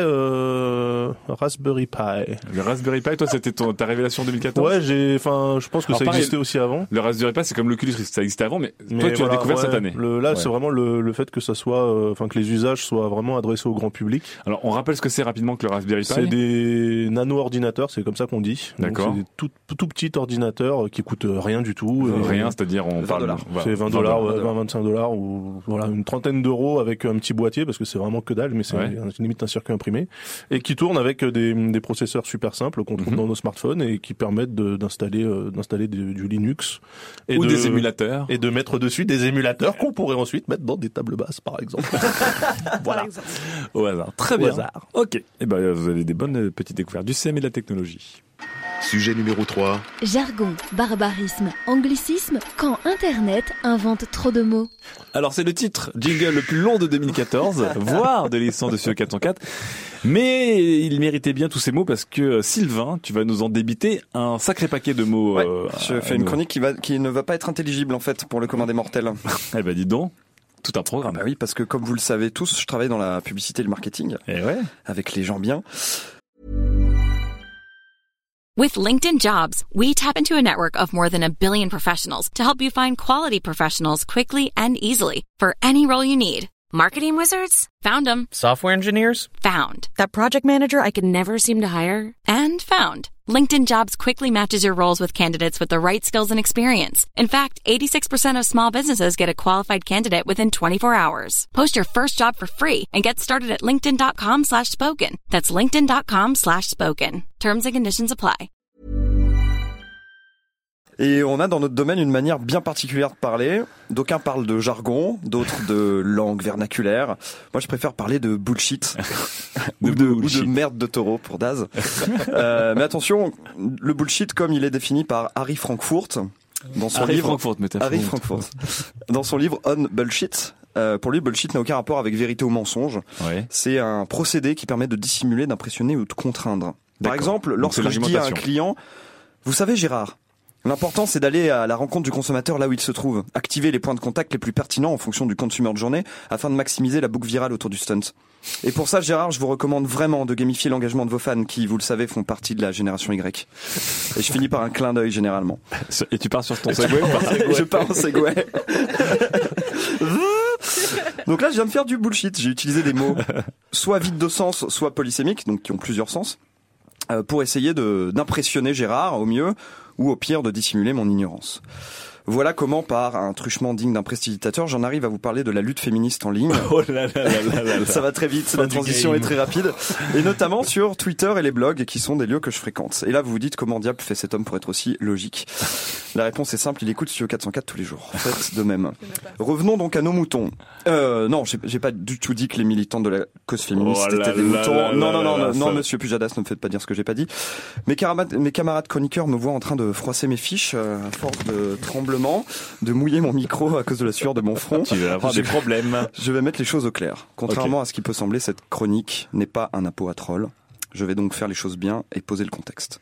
Raspberry Pi. Le Raspberry Pi, toi, c'était ta révélation 2014? Ouais, je pense que ça existait aussi avant. Le Raspberry Pi, c'est comme l'Oculus Rift, ça existait avant, mais toi, tu l'as découvert cette année. C'est vraiment le fait que ça soit, que les usages soient vraiment adressés au grand public. Alors, on rappelle ce que c'est rapidement que le Raspberry Pi. C'est des nano-ordinateurs, c'est comme ça qu'on dit. D'accord. Donc, c'est des tout petits ordinateurs qui coûtent rien du tout. Rien, c'est-à-dire, on parle. C'est $20, $25 ou voilà, une trentaine d'euros avec un petit boîtier parce que c'est vraiment que dalle, mais c'est limite un circuit imprimé et qui tourne avec des processeurs super simples qu'on trouve dans nos smartphones et qui permettent d'installer du Linux et des émulateurs et de mettre dessus des émulateurs qu'on pourrait ensuite mettre dans des tables basses par exemple. Voilà. Au hasard. Très bien. Ok. Et vous avez des bonnes petites découvertes du CM et de la technologie. Sujet numéro 3. Jargon, barbarisme, anglicisme, quand Internet invente trop de mots. Alors c'est le titre jingle le plus long de 2014, voire de l'édition de CE 404. Mais il méritait bien tous ces mots parce que Sylvain, tu vas nous en débiter un sacré paquet de mots. Ouais, je fais une chronique qui ne va pas être intelligible en fait pour le commun des mortels. Eh ben dis donc. Tout un programme. Bah oui, parce que comme vous le savez tous, je travaille dans la publicité et le marketing. Et ouais. Avec les gens bien. With LinkedIn Jobs, we tap into a network of more than 1 billion professionals to help you find quality professionals quickly and easily for any role you need. Marketing wizards? Found them. Software engineers? Found. That project manager I could never seem to hire? And found. LinkedIn Jobs quickly matches your roles with candidates with the right skills and experience. In fact, 86% of small businesses get a qualified candidate within 24 hours. Post your first job for free and get started at linkedin.com/spoken. That's linkedin.com/spoken. Terms and conditions apply. Et on a dans notre domaine une manière bien particulière de parler. D'aucuns parlent de jargon, d'autres de langue vernaculaire. Moi, je préfère parler de bullshit ou de merde de taureau pour Daz. Mais attention, le bullshit, comme il est défini par Harry Frankfurt dans son livre dans son livre On Bullshit. Pour lui, bullshit n'a aucun rapport avec vérité ou mensonge. Ouais. C'est un procédé qui permet de dissimuler, d'impressionner ou de contraindre. Par exemple, lorsque je dis à un client, vous savez Gérard, l'important c'est d'aller à la rencontre du consommateur là où il se trouve, activer les points de contact les plus pertinents en fonction du consumer de journée afin de maximiser la boucle virale autour du stunt. Et pour ça, Gérard, je vous recommande vraiment de gamifier l'engagement de vos fans qui, vous le savez, font partie de la génération Y. Et je finis par un clin d'œil généralement. Et tu pars sur ton Segway? Je pars en Segway. Donc là, je viens de faire du bullshit. J'ai utilisé des mots soit vides de sens, soit polysémiques, donc qui ont plusieurs sens, pour essayer d'impressionner Gérard au mieux, ou au pire de dissimuler mon ignorance. Voilà comment, par un truchement digne d'un prestidigitateur, j'en arrive à vous parler de la lutte féministe en ligne. Oh là là là là là. Ça va très vite, la transition est très rapide. Et notamment sur Twitter et les blogs, qui sont des lieux que je fréquente. Et là, vous vous dites, comment diable fait cet homme pour être aussi logique? La réponse est simple, il écoute Studio 404 tous les jours. Faites de même. Revenons donc à nos moutons. Non, j'ai pas du tout dit que les militants de la cause féministe étaient des moutons. Non, monsieur Pujadas, ne me faites pas dire ce que j'ai pas dit. Mes camarades chroniqueurs me voient en train de froisser mes fiches, à force de tremblement, de mouiller mon micro à cause de la sueur de mon front. Tu vas avoir des problèmes. Je vais mettre les choses au clair. Contrairement à ce qui peut sembler, cette chronique n'est pas un appôt à troll. Je vais donc faire les choses bien et poser le contexte.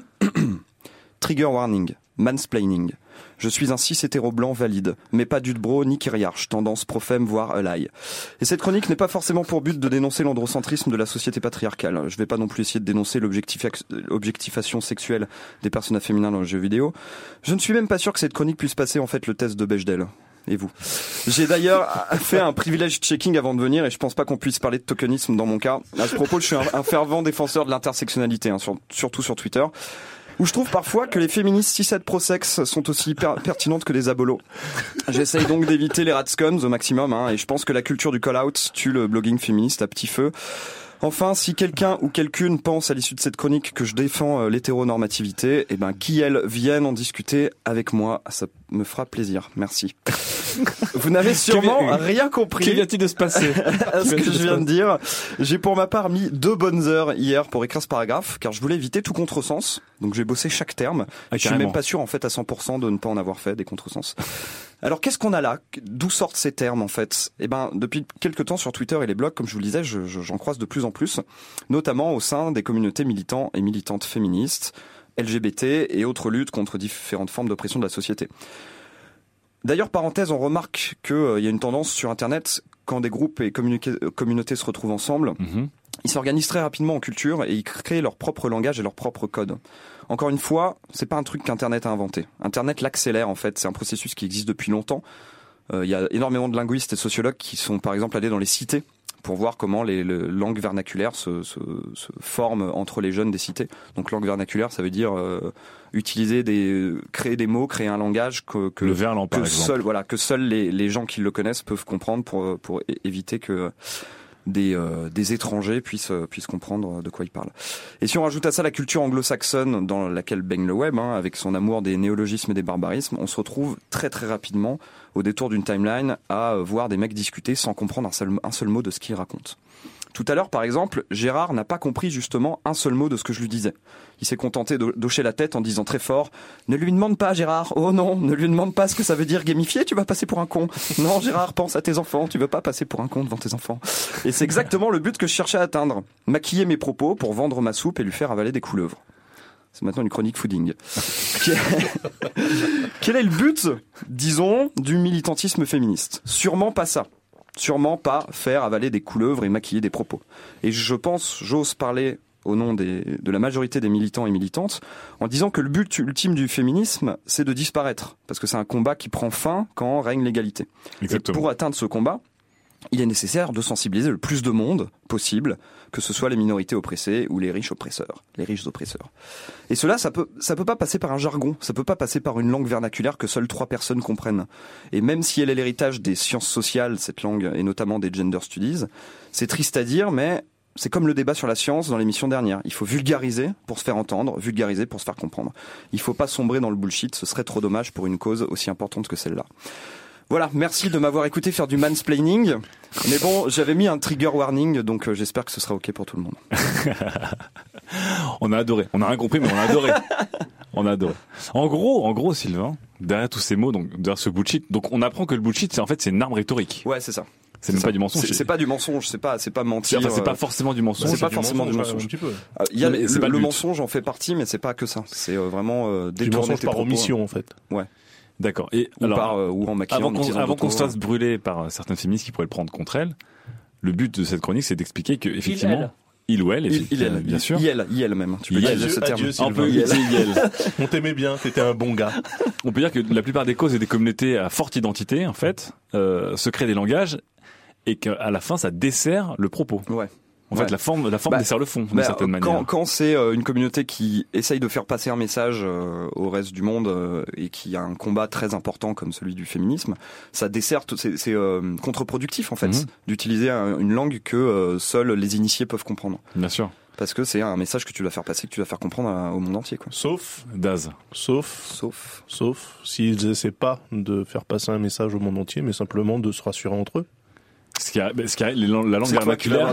Trigger warning, mansplaining. Je suis un cis hétéro blanc valide, mais pas Dudebro ni Kyriarch, tendance profème voire ally. Et cette chronique n'est pas forcément pour but de dénoncer l'androcentrisme de la société patriarcale. Je vais pas non plus essayer de dénoncer l'objectification sexuelle des personnages féminins dans le jeu vidéo. Je ne suis même pas sûr que cette chronique puisse passer en fait le test de Bechdel. Et vous? J'ai d'ailleurs fait un privilège checking avant de venir et je pense pas qu'on puisse parler de tokenisme dans mon cas. À ce propos, je suis un fervent défenseur de l'intersectionnalité, surtout sur Twitter, où je trouve parfois que les féministes cis-het pro-sexe sont aussi pertinentes que des abolos. J'essaye donc d'éviter les ratscoms au maximum, et je pense que la culture du call-out tue le blogging féministe à petit feu. Enfin, si quelqu'un ou quelqu'une pense à l'issue de cette chronique que je défends l'hétéronormativité, qui elle vienne en discuter avec moi, ça me fera plaisir. Merci. Vous n'avez sûrement rien compris. Que vient-il de se passer à ce que je viens de dire. J'ai pour ma part mis 2 bonnes heures hier pour écrire ce paragraphe, car je voulais éviter tout contresens. Donc j'ai bossé chaque terme. Je suis même pas sûr en fait à 100% de ne pas en avoir fait des contresens. Alors qu'est-ce qu'on a là? D'où sortent ces termes en fait? Depuis quelques temps sur Twitter et les blogs, comme je vous le disais, j'en croise de plus en plus, notamment au sein des communautés militants et militantes féministes, LGBT et autres luttes contre différentes formes d'oppression de la société. D'ailleurs, parenthèse, on remarque qu'il y a une tendance sur Internet, quand des groupes et communautés se retrouvent ensemble, ils s'organisent très rapidement en culture et ils créent leur propre langage et leur propre code. Encore une fois, c'est pas un truc qu'Internet a inventé. Internet l'accélère en fait, c'est un processus qui existe depuis longtemps. Il y a énormément de linguistes et sociologues qui sont par exemple allés dans les cités pour voir comment les langues vernaculaires se forment entre les jeunes des cités. Donc langue vernaculaire, ça veut dire créer des mots, créer un langage que le verlan par exemple. Que seuls les gens qui le connaissent peuvent comprendre pour éviter que des étrangers puissent comprendre de quoi ils parlent. Et si on rajoute à ça la culture anglo-saxonne dans laquelle baigne le web, avec son amour des néologismes et des barbarismes, on se retrouve très très rapidement au détour d'une timeline à voir des mecs discuter sans comprendre un seul mot de ce qu'ils racontent. Tout à l'heure, par exemple, Gérard n'a pas compris justement un seul mot de ce que je lui disais. Il s'est contenté d'hocher la tête en disant très fort « Ne lui demande pas, Gérard. Oh non, ne lui demande pas ce que ça veut dire gamifier, tu vas passer pour un con. Non, Gérard, pense à tes enfants, tu veux pas passer pour un con devant tes enfants. » Et c'est exactement le but que je cherchais à atteindre. Maquiller mes propos pour vendre ma soupe et lui faire avaler des couleuvres. C'est maintenant une chronique fooding. Quel est le but, disons, du militantisme féministe? Sûrement pas ça. Sûrement pas faire avaler des couleuvres et maquiller des propos. Et j'ose parler au nom de la majorité des militants et militantes, en disant que le but ultime du féminisme, c'est de disparaître. Parce que c'est un combat qui prend fin quand règne l'égalité. Exactement. Et pour atteindre ce combat, il est nécessaire de sensibiliser le plus de monde possible, que ce soit les minorités oppressées ou les riches oppresseurs. Et cela, ça peut pas passer par un jargon, ça peut pas passer par une langue vernaculaire que seules 3 personnes comprennent. Et même si elle est l'héritage des sciences sociales, cette langue, et notamment des gender studies, c'est triste à dire, mais c'est comme le débat sur la science dans l'émission dernière. Il faut vulgariser pour se faire entendre, vulgariser pour se faire comprendre. Il faut pas sombrer dans le bullshit, ce serait trop dommage pour une cause aussi importante que celle-là. Voilà, merci de m'avoir écouté faire du mansplaining. Mais bon, j'avais mis un trigger warning, donc j'espère que ce sera ok pour tout le monde. On a adoré. On a rien compris, mais on a adoré. On a adoré. En gros, Sylvain, derrière tous ces mots, donc derrière ce bullshit, donc on apprend que le bullshit, c'est une arme rhétorique. Ouais, c'est ça. C'est même pas du mensonge. C'est pas du mensonge, c'est pas mentir. C'est pas forcément du mensonge. C'est pas forcément du mensonge. Il y a le mensonge en fait partie, mais c'est pas que ça. C'est vraiment détourner du mensonge tes par propos. omission en fait. Ouais. D'accord. Et ou en maquillant. Avant qu'on se fasse brûler par certaines féministes qui pourraient le prendre contre elles, le but de cette chronique, c'est d'expliquer que effectivement, il ou elle, bien sûr. Il même. Tu peux dire ce terme. On peut utiliser il. On t'aimait bien, t'étais un bon gars. On peut dire que la plupart des causes et des communautés à forte identité, en fait, se créent des langages et qu'à la fin, ça dessert le propos. Ouais. En fait, la forme dessert le fond, d'une certaine manière. Quand c'est une communauté qui essaye de faire passer un message au reste du monde et qui a un combat très important comme celui du féminisme, ça dessert, c'est contre-productif en fait, d'utiliser une langue que seuls les initiés peuvent comprendre. Bien sûr. Parce que c'est un message que tu dois faire passer, que tu dois faire comprendre au monde entier, quoi. Sauf Daz. Sauf s'ils essaient pas de faire passer un message au monde entier, mais simplement de se rassurer entre eux. La langue vernaculaire.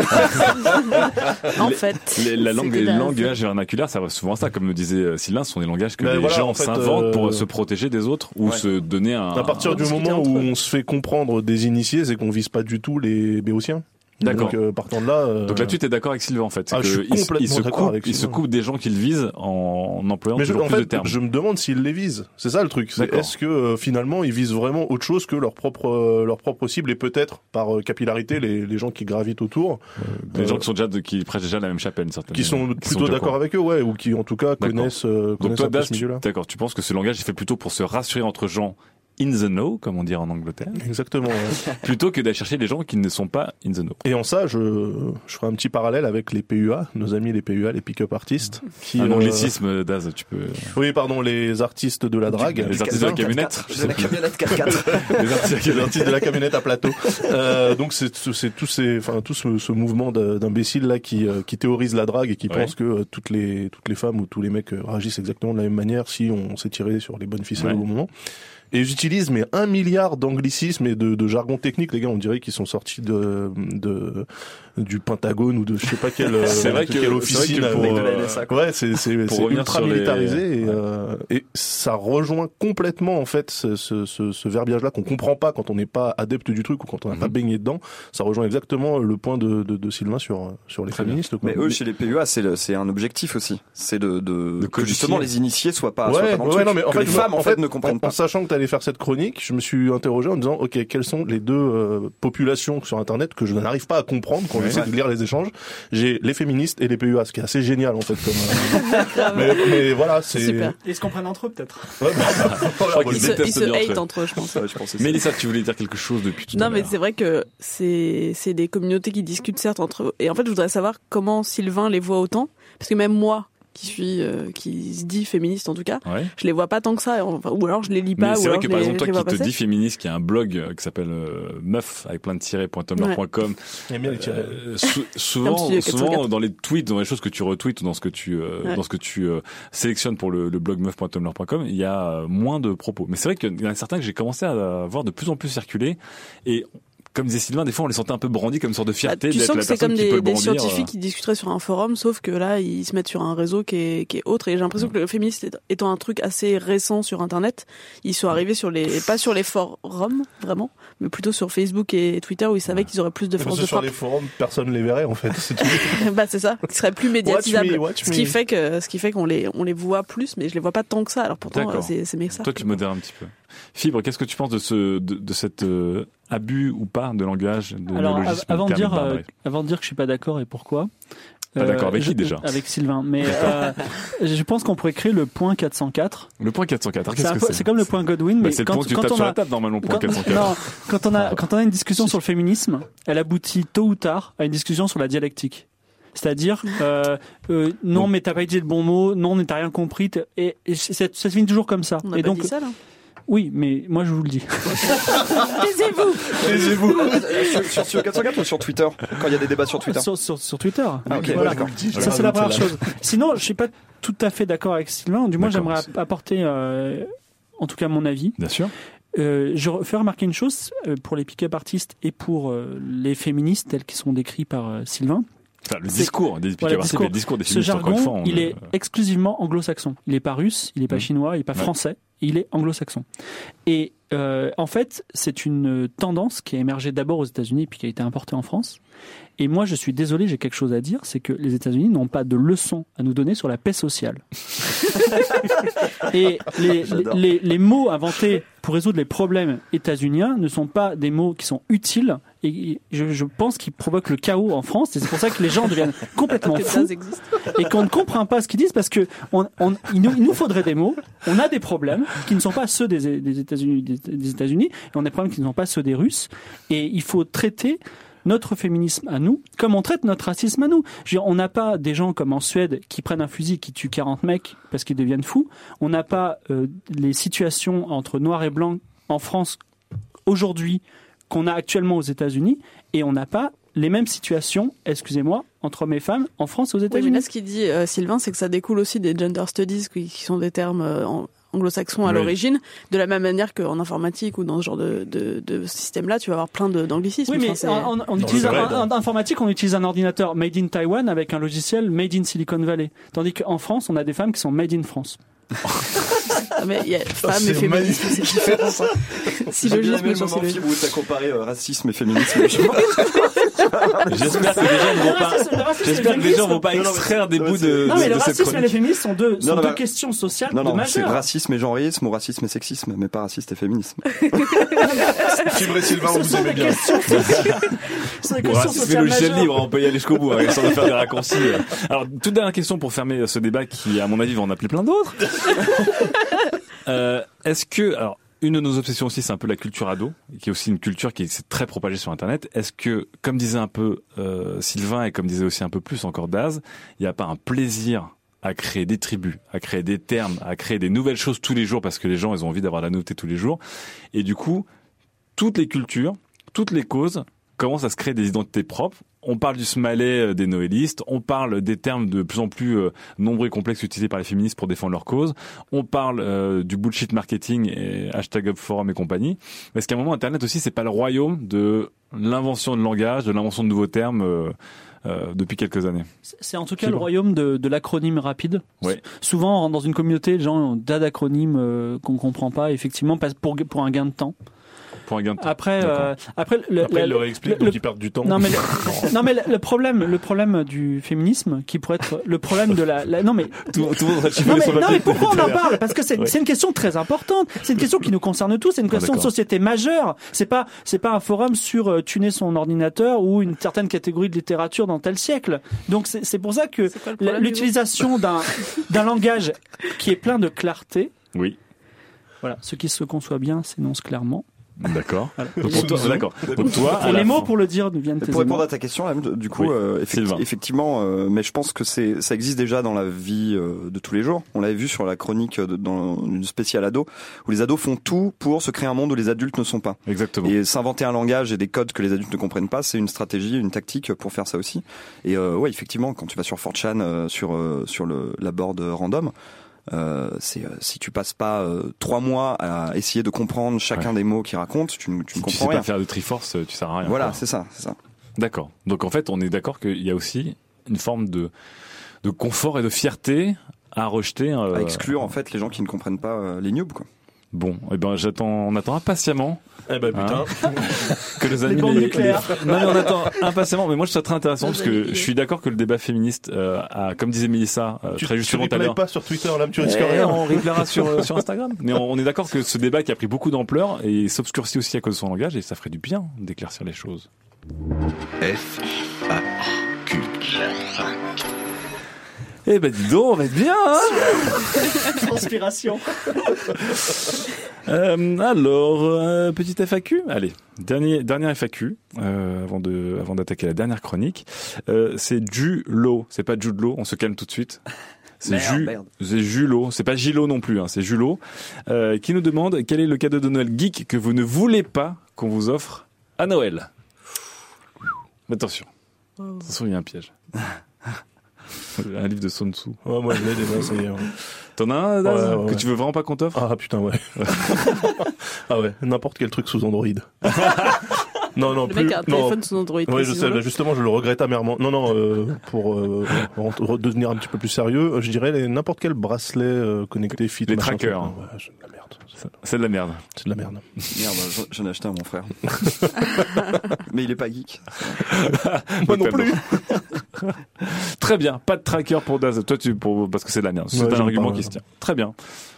En fait. La langage vernaculaire, ça va souvent ça, comme me disait Sylvain, ce sont des langages que les gens s'inventent pour se protéger des autres ou se donner à partir du moment où on se fait comprendre des initiés, c'est qu'on vise pas du tout les béotiens. D'accord. Donc, partant de là. Donc là, tu es d'accord avec Sylvain, en fait. Il se coupe des gens qu'il vise en employant toujours plus de termes. Je me demande s'il les vise. C'est ça le truc. Est-ce que, finalement, ils visent vraiment autre chose que leur propre cible et peut-être, par capillarité, les gens qui gravitent autour. Les gens qui prêchent déjà la même chapelle, une certaine manière. Qui sont plutôt d'accord avec eux, ouais, ou qui, en tout cas, connaissent Donc toi, un peu ce milieu-là. D'accord. Tu penses que ce langage est fait plutôt pour se rassurer entre gens in the know, comme on dit en Angleterre. Exactement. Ouais. Plutôt que d'aller chercher des gens qui ne sont pas in the know. Et en ça, je ferai un petit parallèle avec les PUA, nos amis les PUA, les pick-up artistes. Un anglicisme, Daz, tu peux... Oui, pardon, les artistes de la drague. Les artistes de la camionnette. De la camionnette 4x4. Les artistes de la camionnette à plateau. Donc c'est tout ce mouvement d'imbéciles là qui théorise la drague et qui pense que toutes les femmes ou tous les mecs réagissent exactement de la même manière si on s'est tiré sur les bonnes ficelles au bon moment. Et j'utilise 1 milliard d'anglicismes et de jargon technique, les gars, on dirait qu'ils sont sortis du Pentagone ou de je sais pas quelle officine. C'est ultra militarisé et ça rejoint complètement en fait ce verbiage-là qu'on comprend pas quand on n'est pas adepte du truc ou quand on n'a pas baigné dedans. Ça rejoint exactement le point de Sylvain sur les féministes. Mais eux, chez les PUA, c'est un objectif aussi, c'est que justement les initiés soient pas dans le truc, non, mais que les femmes en fait ne comprennent pas. En sachant que t'allais faire cette chronique, je me suis interrogé en disant ok, quelles sont les deux populations sur Internet que je n'arrive pas à comprendre quand j'essaie de lire les échanges. J'ai les féministes et les PUA, ce qui est assez génial en fait. mais voilà, c'est super. Ils se comprennent entre eux peut-être. Ils se hate entre eux, je pense. Mélissa, tu voulais dire quelque chose depuis tout à l'heure. Non, mais c'est vrai que c'est des communautés qui discutent certes entre eux. Et en fait, je voudrais savoir comment Sylvain les voit autant, parce que même moi, qui se dit féministe en tout cas, je les vois pas tant que ça, ou alors je les lis pas. Mais c'est vrai que par exemple toi qui te dis féministe, qui a un blog qui s'appelle meuf avec plein de tirets.tumblr.com, souvent dans les tweets, dans les choses que tu retweets, dans ce que tu sélectionnes pour le blog meuf.tumblr.com, il y a moins de propos. Mais c'est vrai qu'il y en a certains que j'ai commencé à voir de plus en plus circuler et comme disait Sylvain, des fois on les sentait un peu brandis comme une sorte de fierté d'être la personne qui peut le brandir. Tu sens que c'est comme des scientifiques qui discuteraient sur un forum, sauf que là ils se mettent sur un réseau qui est autre. Et j'ai l'impression que le féminisme étant un truc assez récent sur Internet, ils sont arrivés pas sur les forums vraiment, mais plutôt sur Facebook et Twitter où ils savaient qu'ils auraient plus de force de frappe. Sur les forums, personne les verrait en fait. C'est tout. C'est ça, qui serait plus médiatisable. Ce qui fait qu'on les voit plus, mais je les vois pas tant que ça. Alors pourtant c'est mieux que ça. Toi tu modères un petit peu. Fibre, qu'est-ce que tu penses de cet abus ou pas de langage, de néologisme? Avant de dire que je suis pas d'accord et pourquoi. Pas d'accord avec qui déjà? Avec Sylvain. Mais je pense qu'on pourrait créer le point 404. Le point 404. C'est comme le point Godwin, mais c'est le point que tu tapes sur la table normalement. Point 404. Non, quand on a une discussion sur le féminisme, elle aboutit tôt ou tard à une discussion sur la dialectique. C'est-à-dire, non, mais t'as pas dit le bon mot, non, mais t'as rien compris, et ça se finit toujours comme ça. On a pas dit ça, là. Oui, mais moi je vous le dis. Taisez-vous. Sur Studio 404 ou sur Twitter, quand il y a des débats sur Twitter? Sur Twitter. Ah, ok, voilà. d'accord. Ça, c'est la première chose. Sinon, je suis pas tout à fait d'accord avec Sylvain. Du moins, j'aimerais apporter, en tout cas, mon avis. Bien sûr. Je fais remarquer une chose pour les pick-up artistes et pour les féministes tels qu'ils sont décrits par Sylvain. Enfin, le discours des pick-up artistes, le discours des Ce féministes, encore une jargon, fois. il est exclusivement anglo-saxon. Il n'est pas russe, il n'est pas chinois, il n'est pas français. Il est anglo-saxon. Et en fait, c'est une tendance qui a émergé d'abord aux États-Unis puis qui a été importée en France. Et moi, je suis désolé, j'ai quelque chose à dire, c'est que les États-Unis n'ont pas de leçons à nous donner sur la paix sociale. Et les mots inventés pour résoudre les problèmes états-uniens ne sont pas des mots qui sont utiles. Et je pense qu'ils provoquent le chaos en France. Et c'est pour ça que les gens deviennent complètement fous et qu'on ne comprend pas ce qu'ils disent parce que il nous faudrait des mots. On a des problèmes qui ne sont pas ceux des États-Unis, et on a des problèmes qui ne sont pas ceux des Russes. Et il faut traiter notre féminisme à nous, comme on traite notre racisme à nous. On n'a pas des gens comme en Suède qui prennent un fusil, qui tuent 40 mecs parce qu'ils deviennent fous. On n'a pas les situations entre noir et blanc en France aujourd'hui qu'on a actuellement aux États-Unis, et on n'a pas les mêmes situations, excusez-moi, entre hommes et femmes en France et aux États-Unis. Oui, mais là, ce qu'il dit Sylvain, c'est que ça découle aussi des gender studies, qui sont des termes anglo-saxons à l'origine, de la même manière qu'en informatique ou dans ce genre de système-là, tu vas avoir plein d'anglicismes. Oui, mais en informatique, on utilise un ordinateur made in Taiwan avec un logiciel made in Silicon Valley. Tandis qu'en France, on a des femmes qui sont made in France. Mais il y a femmes et féminisme, c'est différent. Syllogisme sur syllogisme. Où t'as comparé racisme et féminisme. J'espère que les gens vont pas extraire des bouts de non, mais le cette racisme et chronique. les féministes sont deux questions sociales majeures. C'est racisme et genreisme ou racisme et sexisme, mais pas raciste et féminisme. Fibre et Sylvain, on vous aimez bien. C'est des questions C'est sociales logiciel majeures. libre, on peut y aller jusqu'au bout, sans faire des raccourcis. Alors, toute dernière question pour fermer ce débat qui, à mon avis, va en appeler plein d'autres. Est-ce que, alors, une de nos obsessions aussi, c'est un peu la culture ado, qui est aussi une culture qui s'est très propagée sur Internet. Est-ce que, comme disait un peu Sylvain et comme disait aussi un peu plus encore Daz, il n'y a pas un plaisir à créer des tribus, à créer des termes, à créer des nouvelles choses tous les jours parce que les gens, ils ont envie d'avoir la nouveauté tous les jours. Et du coup, toutes les cultures, toutes les causes commencent à se créer des identités propres. On parle du smiley des noëlistes, on parle des termes de plus en plus nombreux et complexes utilisés par les féministes pour défendre leur cause, on parle du bullshit marketing et #upforum et compagnie. Est-ce qu'à un moment, Internet aussi, c'est pas le royaume de l'invention de langage, de l'invention de nouveaux termes depuis quelques années? C'est en tout cas le royaume de l'acronyme rapide. Ouais. Souvent, dans une communauté, les gens ont tas d'acronymes qu'on comprend pas, effectivement, pour un gain de temps. Pour un gain de temps. Après, il le réexplique, donc ils perdent du temps. Non mais le problème du féminisme, qui pourrait être le problème de non mais tout le monde va chiffrer sur non mais pourquoi on en parle? Parce que c'est une question très importante. C'est une question qui nous concerne tous. C'est une question de société majeure. C'est pas un forum sur tuner son ordinateur ou une certaine catégorie de littérature dans tel siècle. Donc c'est pour ça que l'utilisation d'un langage qui est plein de clarté. Oui. Voilà, ce qui se conçoit bien s'énonce clairement. D'accord. Voilà. D'accord. Donc toi, et les mots pour le dire viennent tes Pour répondre à ta question, du coup, effectivement, mais je pense que ça existe déjà dans la vie de tous les jours. On l'avait vu sur la chronique dans une spéciale ado, où les ados font tout pour se créer un monde où les adultes ne sont pas. Exactement. Et s'inventer un langage et des codes que les adultes ne comprennent pas, c'est une stratégie, une tactique pour faire ça aussi. Et ouais, effectivement, quand tu vas sur 4chan, sur la board random, si tu passes pas 3 mois à essayer de comprendre chacun des mots qu'ils racontent, tu ne comprends rien. Si tu sais pas faire de Triforce, tu sers à rien. Voilà, c'est ça. D'accord. Donc en fait, on est d'accord qu'il y a aussi une forme de confort et de fierté à rejeter. À exclure en fait les gens qui ne comprennent pas les noobs, quoi. Bon, on attend impatiemment. Putain. Que les amis bombes nucléaires. Non, mais on attend impatiemment. Mais moi, je trouve ça très intéressant parce que je suis d'accord que le débat féministe a, comme disait Mélissa, très justement tout à l'heure. Tu pas sur Twitter, là, tu risques rien. On replaiera sur Instagram. Mais on est d'accord que ce débat qui a pris beaucoup d'ampleur et s'obscurcit aussi à cause de son langage et ça ferait du bien d'éclaircir les choses. FAQ. Eh ben dis donc, on va être bien, hein. Transpiration. Alors, petite FAQ. Allez, dernière FAQ avant d'attaquer la dernière chronique. C'est Jude Law. C'est pas Jude Law. On se calme tout de suite. C'est Julot, c'est pas Gilo non plus, c'est Julot, qui nous demande quel est le cadeau de Noël geek que vous ne voulez pas qu'on vous offre à Noël. Attention, attention, il y a un piège. Un livre de Sun Tzu. Ouais, moi je l'ai déjà, ça y est. T'en as un, Daz, que tu veux vraiment pas qu'on t'offre? Ah putain, ouais. Ah ouais, n'importe quel truc sous Android. Non, le mec a un téléphone sous Android. Oui, je sais, là, justement, je le regrette amèrement. Non, pour devenir un petit peu plus sérieux, je dirais n'importe quel bracelet connecté fit. Les trackers. Ouais, c'est de la merde. C'est de la merde. C'est de la merde. Merde, j'en ai acheté un, mon frère. Mais il est pas geek. Moi non plus. Très bien, pas de tracker pour Daz. Toi, parce que c'est de la merde. C'est un argument qui se tient. Très bien.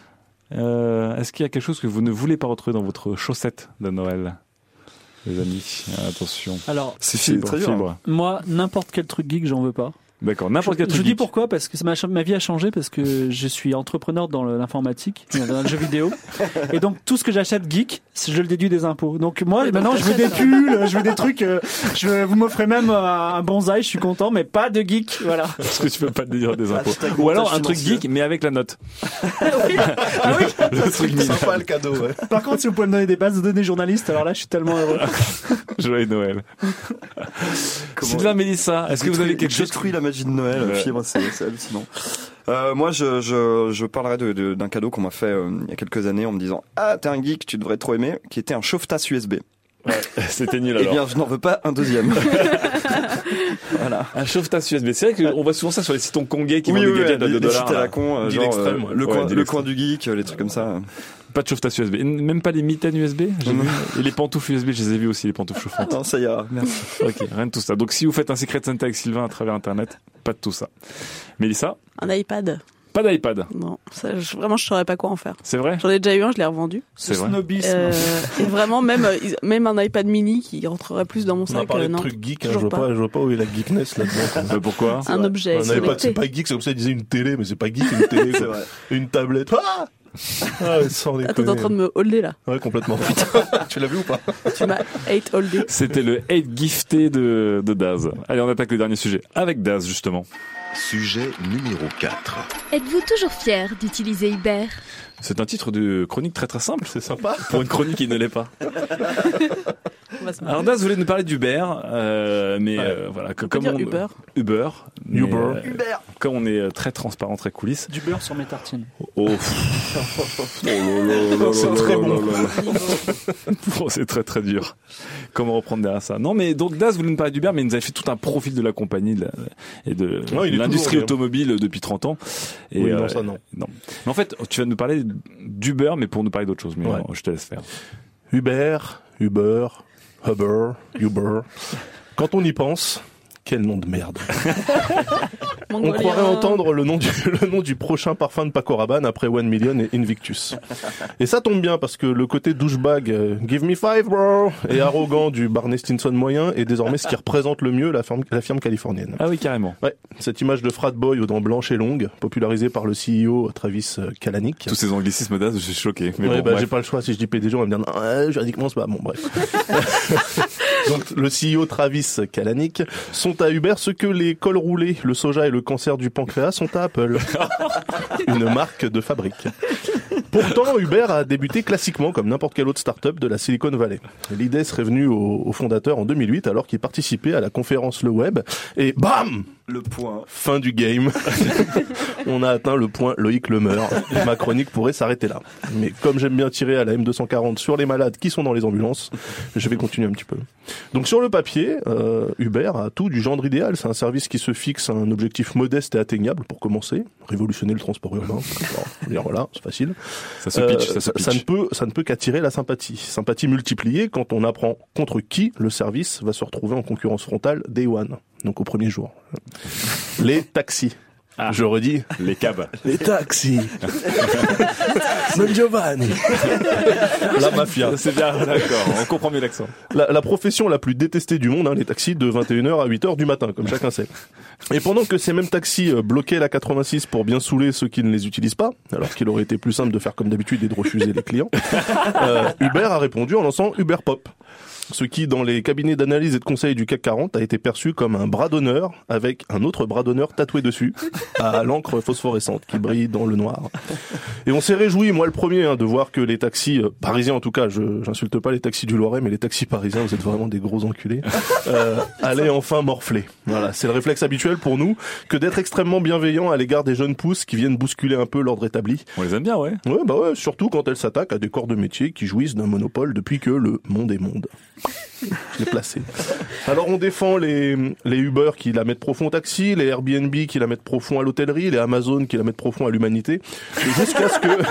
Est-ce qu'il y a quelque chose que vous ne voulez pas retrouver dans votre chaussette de Noël, les amis? Attention. Alors, c'est fibre. Moi, n'importe quel truc geek, j'en veux pas. D'accord, n'importe quel truc. Je dis pourquoi, parce que ma vie a changé, parce que je suis entrepreneur dans l'informatique, dans le jeu vidéo, et donc tout ce que j'achète geek, je le déduis des impôts. Donc moi, maintenant, je veux des pulls, je veux des trucs, vous m'offrez même un bonsaï, je suis content, mais pas de geek, voilà. Parce que tu peux pas te déduire des impôts. Ou alors un truc geek, mais avec la note. Oui. Ah oui. Le truc sympa, le cadeau, ouais. Par contre, si vous pouvez me donner des bases de données journalistes, alors là, je suis tellement heureux. Joyeux Noël. Sylvain, Mélissa, est-ce que vous avez quelque chose? Détruit la magie de Noël, fibre, c'est hallucinant. Moi, je parlerai d'un cadeau qu'on m'a fait il y a quelques années en me disant « Ah, t'es un geek, tu devrais trop aimer », qui était un chauffe-tasse USB. Ouais, c'était nul alors. Eh bien, je n'en veux pas un deuxième. Voilà. Un chauffe-tasse USB. C'est vrai qu'on voit souvent ça sur les sites hongkongais qui vendent des gadgets à $2. Sites à la con, genre le coin du geek, les trucs comme ça. Pas de chauffe-tasse USB. Et même pas les mitaines USB. Et les pantoufles USB, je les ai vues aussi, les pantoufles chauffantes. Non, ça ira. Merci. Ok, rien de tout ça. Donc si vous faites un Secret Santa avec Sylvain à travers Internet, pas de tout ça. Mélissa? Un iPad. Pas d'iPad. Non, ça, vraiment, je saurais pas quoi en faire. C'est vrai? J'en ai déjà eu un, je l'ai revendu. C'est vrai. Snobisme. Et vraiment, même un iPad mini qui rentrerait plus dans mon sac. On a parlé de trucs geek, je vois pas où est la geekness là-dedans. Pourquoi? Un objet. Un iPad, c'est pas geek, c'est comme ça, ils disaient une télé, mais c'est pas geek, une télé. C'est vrai. Une tablette. Ah ouais, sans déconner. T'es en train de me holder là. Ouais, complètement. Tu l'as vu ou pas? Tu m'as hate holdé. C'était le hate gifté de Daz. Allez, on attaque le dernier sujet avec Daz, justement. Sujet numéro 4. Êtes-vous toujours fier d'utiliser Uber? C'est un titre de chronique très très simple. C'est sympa. Pour une chronique qui ne l'est pas. Alors Daz voulait nous parler d'Uber, mais voilà, comme on Uber. Comme on est très transparent, très coulisses. Du beurre sur mes tartines. C'est très bon. C'est très très dur. Comment reprendre derrière ça? Non, mais donc Daz voulait nous parler d'Uber, mais il nous avait fait tout un profil de la compagnie et de l'industrie automobile depuis 30 ans. Et oui, non, ça non. Non. Mais en fait, tu vas nous parler d'Uber, mais pour nous parler d'autre chose. Mais je te laisse faire. Uber. Quand on y pense, quel nom de merde. On croirait entendre le nom du prochain parfum de Paco Rabanne après 1 Million et Invictus. Et ça tombe bien parce que le côté douchebag give me 5 bro et arrogant du Barney Stinson moyen est désormais ce qui représente le mieux la firme californienne. Ah oui, carrément. Ouais, cette image de frat boy aux dents blanches et longues, popularisée par le CEO Travis Kalanick. Tous ces anglicismes d'Az, je suis choqué. Mais ouais, j'ai pas le choix. Si je dis PDG, on va me dire non, juridiquement c'est pas bon. Bref. Donc le CEO Travis Kalanick sont à Uber ce que les cols roulés, le soja et le cancer du pancréas sont à Apple. Une marque de fabrique. Pourtant, Uber a débuté classiquement comme n'importe quelle autre start-up de la Silicon Valley. L'idée serait venue au fondateur en 2008 alors qu'il participait à la conférence Le Web et bam! Le point. Fin du game. On a atteint le point Loïc Lemeur. Ma chronique pourrait s'arrêter là. Mais comme j'aime bien tirer à la M240 sur les malades qui sont dans les ambulances, je vais continuer un petit peu. Donc sur le papier, Uber a tout du genre idéal. C'est un service qui se fixe un objectif modeste et atteignable pour commencer. Révolutionner le transport urbain. Voilà, c'est facile. Ça se pitch. Ça ne peut qu'attirer la sympathie. Sympathie multipliée quand on apprend contre qui le service va se retrouver en concurrence frontale Day One. Donc au premier jour. Les taxis. Ah, je redis. Les cabs. Les taxis. Don Giovanni. La mafia. C'est bien, d'accord. On comprend mieux l'accent. La profession la plus détestée du monde, les taxis de 21h à 8h du matin, comme chacun sait. Et pendant que ces mêmes taxis bloquaient la 86 pour bien saouler ceux qui ne les utilisent pas, alors qu'il aurait été plus simple de faire comme d'habitude et de refuser les clients, Uber a répondu en lançant Uber Pop. ce qui, dans les cabinets d'analyse et de conseil du CAC 40, a été perçu comme un bras d'honneur avec un autre bras d'honneur tatoué dessus, à l'encre phosphorescente qui brille dans le noir. Et on s'est réjoui, moi le premier, de voir que les taxis parisiens, en tout cas, j'insulte pas les taxis du Loiret, mais les taxis parisiens, vous êtes vraiment des gros enculés, allaient enfin morfler. Voilà, c'est le réflexe habituel pour nous que d'être extrêmement bienveillant à l'égard des jeunes pousses qui viennent bousculer un peu l'ordre établi. On les aime bien, ouais. Ouais, surtout quand elles s'attaquent à des corps de métier qui jouissent d'un monopole depuis que le monde est monde. Je l'ai placé. Alors on défend les Uber qui la mettent profond au taxi, les Airbnb qui la mettent profond à l'hôtellerie, les Amazon qui la mettent profond à l'humanité, jusqu'à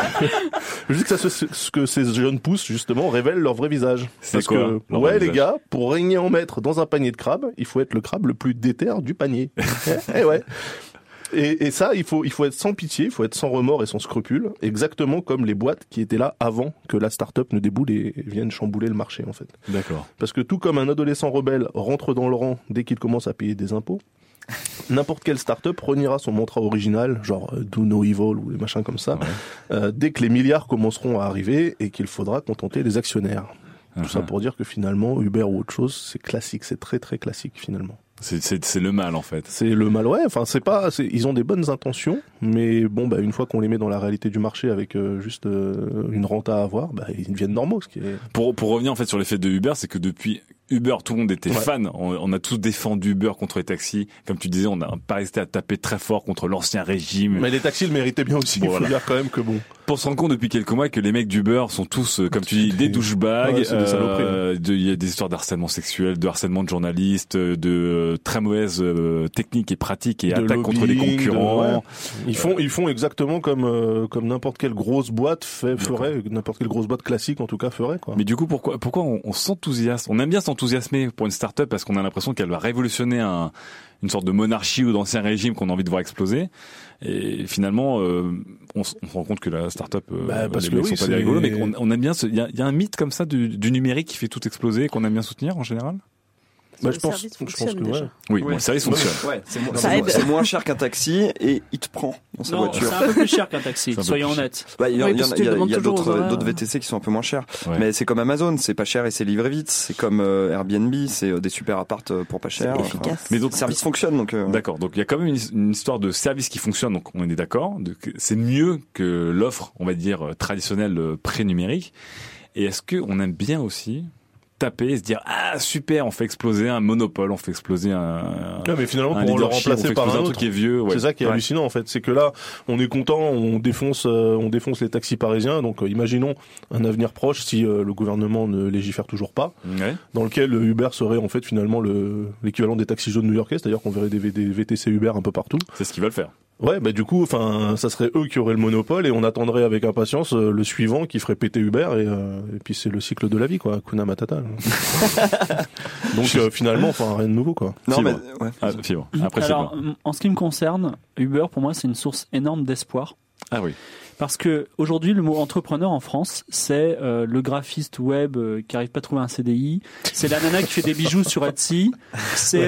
ce que ces jeunes pousses justement révèlent leur vrai visage. C'est quoi, les gars, pour régner en maître dans un panier de crabes, il faut être le crabe le plus déter du panier. Ouais. Et ça, il faut être sans pitié, il faut être sans remords et sans scrupules, exactement comme les boîtes qui étaient là avant que la start-up ne déboule et vienne chambouler le marché, en fait. D'accord. Parce que tout comme un adolescent rebelle rentre dans le rang dès qu'il commence à payer des impôts, n'importe quelle start-up reniera son mantra original, genre do no evil ou des machins comme ça, dès que les milliards commenceront à arriver et qu'il faudra contenter les actionnaires. Tout ça pour dire que finalement, Uber ou autre chose, c'est classique, c'est très très classique finalement. C'est le mal en fait. C'est le mal, ouais. Enfin, ils ont des bonnes intentions, mais bon, une fois qu'on les met dans la réalité du marché avec juste une renta à avoir, ils deviennent normaux. Ce qui est... Pour revenir en fait sur l'effet de Uber, c'est que depuis Uber, tout le monde était fan. On a tous défendu Uber contre les taxis. Comme tu disais, on n'a pas resté à taper très fort contre l'ancien régime. Mais les taxis le méritaient bien aussi. Il faut dire quand même que bon. Pour se rendre compte depuis quelques mois que les mecs d'Uber sont tous, comme tu dis, des douchebags. Ouais, c'est des saloperies. Il y a des histoires d'harcèlement sexuel, de harcèlement de journalistes, de très mauvaises techniques et pratiques et attaques contre les concurrents. Ils font exactement comme n'importe quelle grosse boîte ferait, n'importe quelle grosse boîte classique en tout cas ferait, quoi. Mais du coup, pourquoi on s'enthousiasme? On aime bien s'enthousiasmer pour une start-up parce qu'on a l'impression qu'elle va révolutionner une sorte de monarchie ou d'ancien régime qu'on a envie de voir exploser. Et finalement, on se rend compte que la start-up, parce les que mecs sont pas des rigolos, mais on aime bien il y a un mythe comme ça du numérique qui fait tout exploser et qu'on aime bien soutenir en général. Je pense que déjà. Oui, le service fonctionne. Ouais, c'est moins cher qu'un taxi et il te prend dans sa voiture. C'est un peu plus cher qu'un taxi, soyons honnêtes. Il y a d'autres VTC qui sont un peu moins chers. Ouais. Mais c'est comme Amazon, c'est pas cher et c'est livré vite. C'est comme Airbnb, c'est des super appartes pour pas cher. C'est efficace. Mais donc, le service fonctionne. Donc, D'accord, donc il y a quand même une histoire de service qui fonctionne, donc on est d'accord. C'est mieux que l'offre, on va dire, traditionnelle pré-numérique. Et est-ce qu'on aime bien aussi taper et se dire super, on fait exploser un monopole, on fait exploser mais finalement pour le remplacer par un truc qui est vieux, c'est ça qui est hallucinant en fait, c'est que là on est content, on défonce les taxis parisiens, donc imaginons un avenir proche si le gouvernement ne légifère toujours pas, dans lequel Uber serait en fait finalement l'équivalent des taxis jaunes new-yorkais, c'est-à-dire qu'on verrait des VTC Uber un peu partout. C'est ce qu'ils veulent faire. Ouais, du coup, ça serait eux qui auraient le monopole et on attendrait avec impatience le suivant qui ferait péter Uber et puis c'est le cycle de la vie, quoi. Hakuna Matata. Donc finalement, rien de nouveau, quoi. Non, mais Après, alors, en ce qui me concerne, Uber pour moi c'est une source énorme d'espoir. Ah oui. Parce que aujourd'hui, le mot entrepreneur en France, c'est le graphiste web qui arrive pas à trouver un CDI, c'est la nana qui fait des bijoux sur Etsy, c'est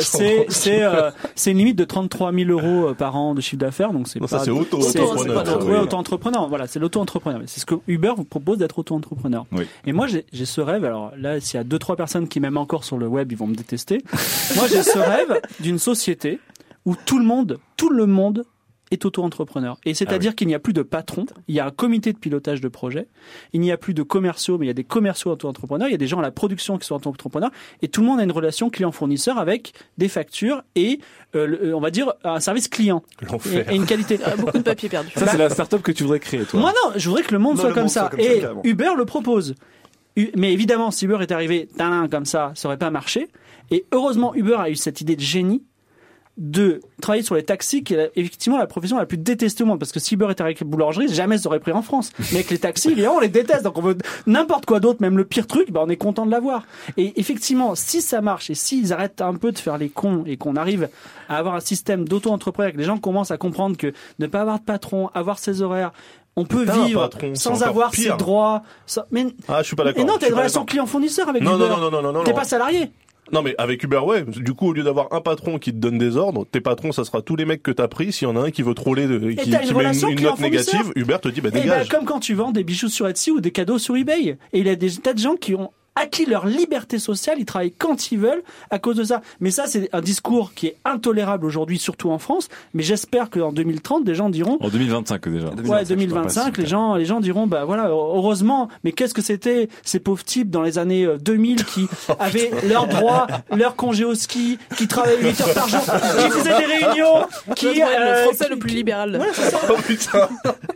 une limite de 33 000 euros par an de chiffre d'affaires, donc c'est ça c'est auto-entrepreneur. Ouais, auto-entrepreneur. Voilà, c'est l'auto-entrepreneur. C'est ce que Uber vous propose d'être auto-entrepreneur. Oui. Et moi, j'ai ce rêve. Alors là, s'il y a 2-3 personnes qui m'aiment encore sur le web, ils vont me détester. Moi, j'ai ce rêve d'une société où tout le monde est auto-entrepreneur. Et c'est-à-dire qu'il n'y a plus de patron, il y a un comité de pilotage de projet, il n'y a plus de commerciaux, mais il y a des commerciaux auto-entrepreneurs, il y a des gens à la production qui sont auto-entrepreneurs, et tout le monde a une relation client-fournisseur avec des factures et, on va dire, un service client. L'enfer. Et une qualité. Beaucoup de papier perdu. Ça, c'est la start-up que tu voudrais créer, toi. Moi, non, je voudrais que le monde soit comme ça. Et Uber le propose. Mais évidemment, si Uber est arrivé comme ça aurait pas marché. Et heureusement, Uber a eu cette idée de génie de travailler sur les taxis, qui est effectivement la profession la plus détestée au monde, parce que si Uber était avec la boulangerie, jamais ça aurait pris en France. Mais avec les taxis, on les déteste, donc on veut n'importe quoi d'autre, même le pire truc, on est content de l'avoir. Et effectivement, si ça marche, et s'ils arrêtent un peu de faire les cons, et qu'on arrive à avoir un système d'auto-entrepreneur, que les gens commencent à comprendre que ne pas avoir de patron, avoir ses horaires, on peut vivre sans avoir ses droits. Mais je suis pas d'accord. Et non, t'as une relation client-fournisseur avec Uber. Non. T'es pas salarié. Non mais avec Uber du coup au lieu d'avoir un patron qui te donne des ordres, tes patrons ça sera tous les mecs que t'as pris, s'il y en a un qui veut troller qui met une note négative, Uber te dit dégage. Comme quand tu vends des bijoux sur Etsy ou des cadeaux sur eBay, et il y a des tas de gens qui ont acquis leur liberté sociale, ils travaillent quand ils veulent à cause de ça. Mais ça, c'est un discours qui est intolérable aujourd'hui, surtout en France. Mais j'espère qu'en 2030, des gens diront... En 2025 déjà. Ouais, 2025, les gens diront, bah voilà, heureusement, mais qu'est-ce que c'était ces pauvres types dans les années 2000 qui avaient leurs droits, leur congé au ski, qui travaillaient 8 heures par jour, qui faisaient des réunions, le français le plus libéral. Ouais, c'est ça. Oh putain.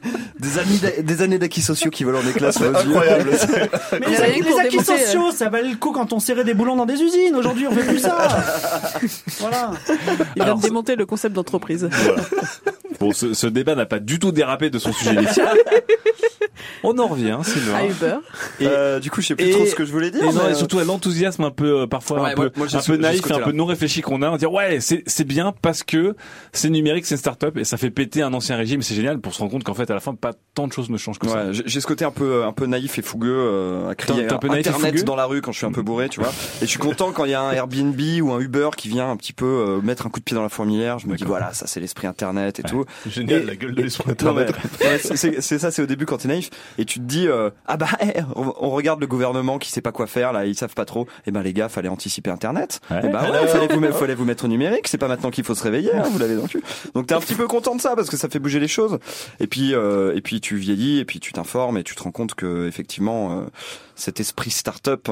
Des années d'acquis sociaux qui volent en éclats sur C'est nos yeux. incroyable. Mais les acquis sociaux, ça valait le coup quand on serrait des boulons dans des usines. Aujourd'hui, on fait plus ça. Voilà. Il vient de démonter le concept d'entreprise. Voilà. Bon, ce débat n'a pas du tout dérapé de son sujet initial. On en revient, Sylvain. À Uber. Et du coup, je sais plus trop ce que je voulais dire. Et surtout à l'enthousiasme un peu parfois ouais, un peu naïf, un peu non réfléchi qu'on a. On dit ouais, c'est bien parce que c'est numérique, c'est une start-up et ça fait péter un ancien régime. C'est génial pour se rendre compte qu'en fait à la fin pas tant de choses ne changent que ça. J'ai ce côté un peu naïf et fougueux à crier Internet dans la rue quand je suis un peu bourré, tu vois. Et je suis content quand il y a un Airbnb ou un Uber qui vient un petit peu mettre un coup de pied dans la fourmilière. Je me dis voilà, ça c'est l'esprit Internet et tout. Génial, la gueule de l'esprit Internet. C'est ça, c'est au début quand t'es naïf et tu te dis on regarde le gouvernement qui sait pas quoi faire là, ils savent pas trop. Et ben les gars, fallait anticiper Internet. Et fallait vous mettre au numérique. C'est pas maintenant qu'il faut se réveiller, vous l'avez dans le cul. Donc t'es un petit peu content de ça parce que ça fait bouger les choses. Et puis tu vieillis et puis tu t'informes et tu te rends compte que effectivement cet esprit start-up,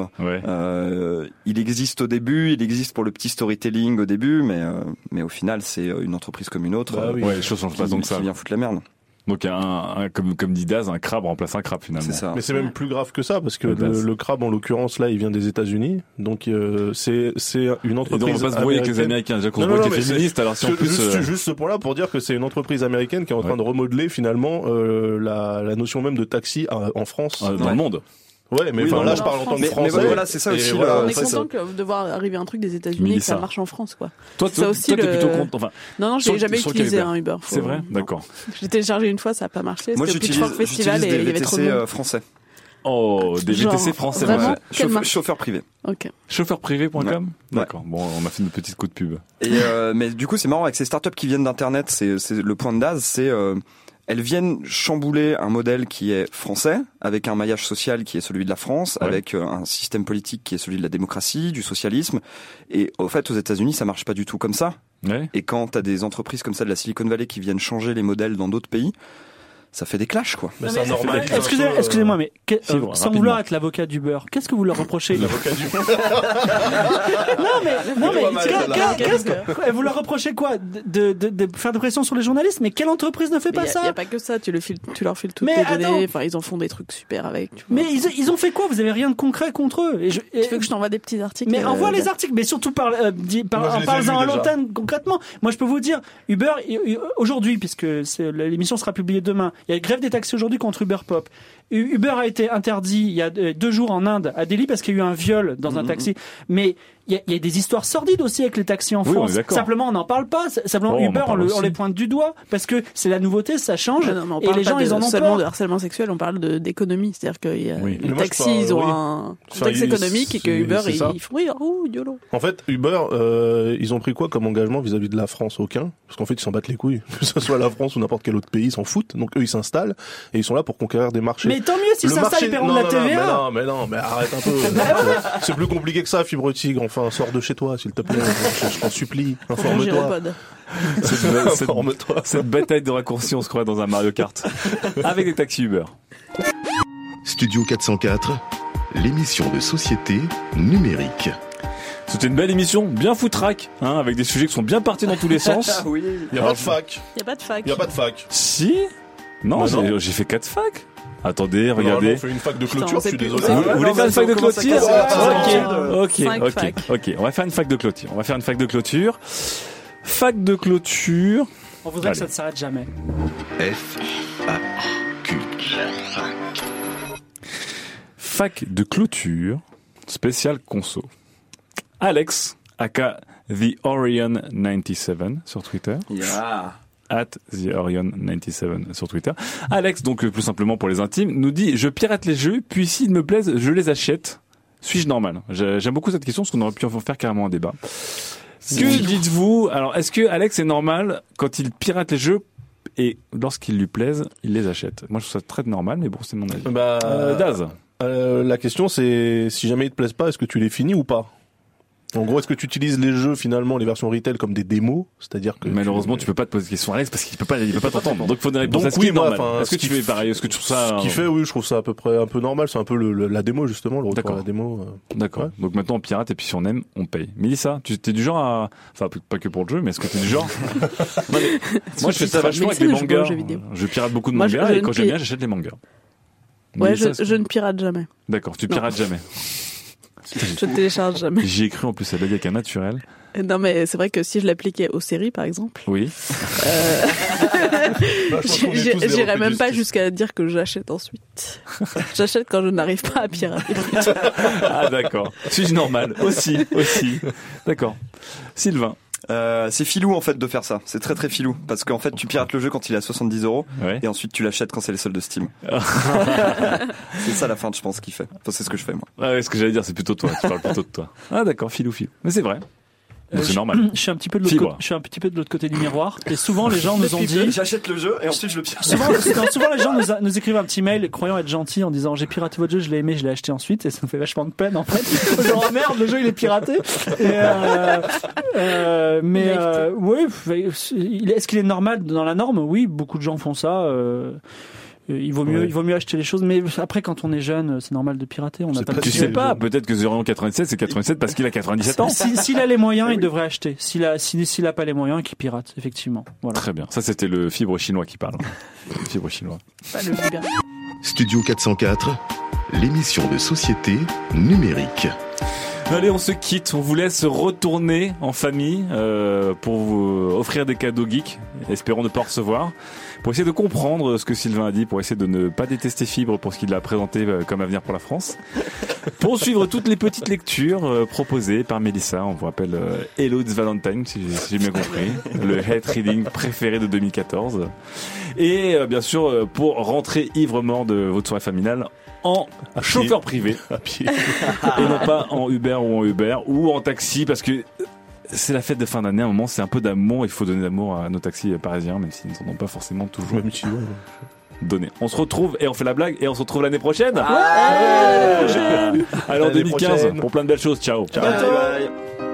il existe au début, il existe pour le petit storytelling au début, mais au final c'est une entreprise comme une autre. Les choses changent pas donc ça. Qui vient foutre la merde. Donc comme dit Daz, un crabe remplace un crabe finalement. C'est ça. Mais c'est même plus grave que ça parce que le crabe en l'occurrence là il vient des États-Unis, donc c'est une entreprise. Et donc on va se brouiller avec les Américains. Déjà qu'on se brouille avec les féministes, alors si en plus juste ce point-là pour dire que c'est une entreprise américaine qui est en train de remodeler finalement la notion même de taxi en France, dans le monde. Ouais, mais là je parle en tant que Français. Mais voilà, c'est ça aussi. On est content de voir arriver un truc des États-Unis et que ça marche en France, quoi. Toi, t'es plutôt content. Non, j'ai jamais utilisé un Uber. C'est vrai, d'accord. J'ai téléchargé une fois, ça a pas marché. Moi, c'était au Pitchfork Festival et il y avait trop de monde. Français. Oh, des VTC français. Vraiment, chauffeur privé. Ok. Chauffeurprivé.com. D'accord. Bon, on a fait une petite coup de pub. Et mais du coup, c'est marrant avec ces startups qui viennent d'internet. C'est le point de Daz, c'est elles viennent chambouler un modèle qui est français, avec un maillage social qui est celui de la France, avec un système politique qui est celui de la démocratie, du socialisme. Et au fait, aux États-Unis, ça marche pas du tout comme ça. Ouais. Et quand t'as des entreprises comme ça de la Silicon Valley qui viennent changer les modèles dans d'autres pays, ça fait des clashs, quoi. Mais c'est normal. Excusez-moi, mais sans vouloir être l'avocat du beurre, qu'est-ce que vous leur reprochez? L'avocat du beurre. Non mais vous leur reprochez quoi? De faire de pression sur les journalistes? Mais quelle entreprise ne fait pas ça? Il y a pas que ça, tu leur files toutes les données, enfin ils en font des trucs super avec. Mais ils ont fait quoi? Vous avez rien de concret contre eux? Tu veux que je t'envoie des petits articles? Mais envoie les articles, mais surtout parle-en à l'antenne concrètement. Moi je peux vous dire, Uber aujourd'hui, puisque l'émission sera publiée demain, il y a grève des taxis aujourd'hui contre Uber Pop. Uber a été interdit il y a 2 jours en Inde à Delhi parce qu'il y a eu un viol dans un taxi. Mais il y a des histoires sordides aussi avec les taxis en France. Simplement on n'en parle pas. Simplement Uber on les pointe du doigt parce que c'est la nouveauté, ça change. Et les gens ils en ont seulement peur. de harcèlement sexuel, on parle d'économie, c'est-à-dire que les taxis ils ont un contexte économique et que Uber ils font YOLO. En fait Uber ils ont pris quoi comme engagement vis-à-vis de la France? Aucun, parce qu'en fait ils s'en battent les couilles, que ce soit la France ou n'importe quel autre pays, ils s'en foutent. Donc eux ils s'installent et ils sont là pour conquérir des marchés. Mais tant mieux s'ils s'installent, ils paieront de la TVA. Mais arrête un peu. C'est plus compliqué que ça, Fibre Tigre. Enfin, sors de chez toi, s'il te plaît. Je t'en supplie. Informe-toi. Cette bataille de raccourcis, on se croit dans un Mario Kart. Avec des taxis Uber. Studio 404, l'émission de société numérique. C'était une belle émission, bien foutraque, avec des sujets qui sont bien partis dans tous les sens. Oui. Il n'y a pas de fac. Il n'y a pas de fac. Si? Non, j'ai fait 4 facs. Attendez, regardez. On fait une fac de clôture, je suis désolé. Vous voulez faire une fac de clôture? Ok. On va faire une fac de clôture. Fac de clôture. On voudrait que ça ne s'arrête jamais. F-A-Q. Fac de clôture, spécial conso. Alex, aka The Orion 97 sur Twitter. @TheOrion97 sur Twitter. Alex, donc plus simplement pour les intimes, nous dit: je pirate les jeux, puis s'ils me plaisent, je les achète. Suis-je normal? J'aime beaucoup cette question parce qu'on aurait pu en faire carrément un débat. Que dites-vous? Alors, est-ce que Alex est normal quand il pirate les jeux et lorsqu'ils lui plaisent, il les achète? Moi, je trouve ça très normal, mais bon, c'est mon avis. Daz. La question c'est si jamais ils te plaisent pas, est-ce que tu les finis ou pas? En gros, est-ce que tu utilises les jeux finalement, les versions retail comme des démos, c'est-à-dire que malheureusement tu peux pas te poser de questions à Alex parce qu'il peut pas t'entendre. Donc faut des réponses. Donc oui, moi, est-ce que tu fais pareil? Est-ce que tu trouves ça ce qu'il fait? Oui, je trouve ça à peu près un peu normal. C'est un peu la démo justement, le retour à la démo. D'accord. Ouais. Donc maintenant on pirate et puis si on aime, on paye. Mélissa, tu t'es du genre à, enfin pas que pour le jeu, mais est-ce que t'es du genre moi je fais ça vachement avec les mangas. Je pirate beaucoup de mangas et quand j'aime bien, j'achète les mangas. Ouais, je ne pirate jamais. D'accord, tu pirates jamais. Je ne télécharge jamais. J'y ai cru en plus, elle a dit avec un naturel. Non mais c'est vrai que si je l'appliquais aux séries par exemple. Oui. J'irais même pas jusqu'à dire que j'achète ensuite. J'achète quand je n'arrive pas à pirater. Ah d'accord. Suis-je normal? Aussi. D'accord. Sylvain. C'est filou en fait de faire ça. C'est très très filou parce qu'en fait tu pirates le jeu quand il est à 70€ et ensuite tu l'achètes quand c'est les soldes de Steam. C'est ça la fin, je pense qu'il fait. Enfin, c'est ce que je fais moi. Ah ouais, ce que j'allais dire, c'est plutôt toi. Tu parles plutôt de toi. Ah d'accord, filou. Mais c'est vrai. C'est normal. Je suis un petit peu de l'autre côté du miroir. Et souvent, les gens nous ont dit. J'achète le jeu et ensuite je le pirate. Souvent, les gens nous écrivent un petit mail croyant être gentils en disant j'ai piraté votre jeu, je l'ai aimé, je l'ai acheté ensuite. Et ça nous fait vachement de peine en fait. Genre merde, le jeu il est piraté. Oui. Est-ce qu'il est normal dans la norme? Oui, beaucoup de gens font ça. Il vaut mieux acheter les choses, mais après quand on est jeune, c'est normal de pirater. Tu sais pas, peut-être que Zorion 97 c'est 97 parce qu'il a 97 ans. S'il a les moyens, il devrait acheter. S'il a pas les moyens, qu'il pirate, effectivement. Voilà. Très bien. Ça c'était le fibre chinois qui parle. Le fibre chinois. Pas le fibre. Studio 404, l'émission de société numérique. Allez, on se quitte, on vous laisse retourner en famille pour vous offrir des cadeaux geeks, espérons ne pas en recevoir, pour essayer de comprendre ce que Sylvain a dit, pour essayer de ne pas détester Fibre pour ce qu'il a présenté comme avenir pour la France, pour suivre toutes les petites lectures proposées par Mélissa. On vous rappelle Hello It's Valentine, si j'ai bien compris, le head reading préféré de 2014, et bien sûr pour rentrer ivre-mort de votre soirée familiale en chauffeur privé à pied et non pas en Uber ou en taxi, parce que c'est la fête de fin d'année. À un moment c'est un peu d'amour, il faut donner d'amour à nos taxis parisiens même s'ils n'en ont pas forcément toujours donné. On se retrouve et on fait la blague et on se retrouve l'année prochaine. Alors en 2015 pour plein de belles choses. Ciao. Bye.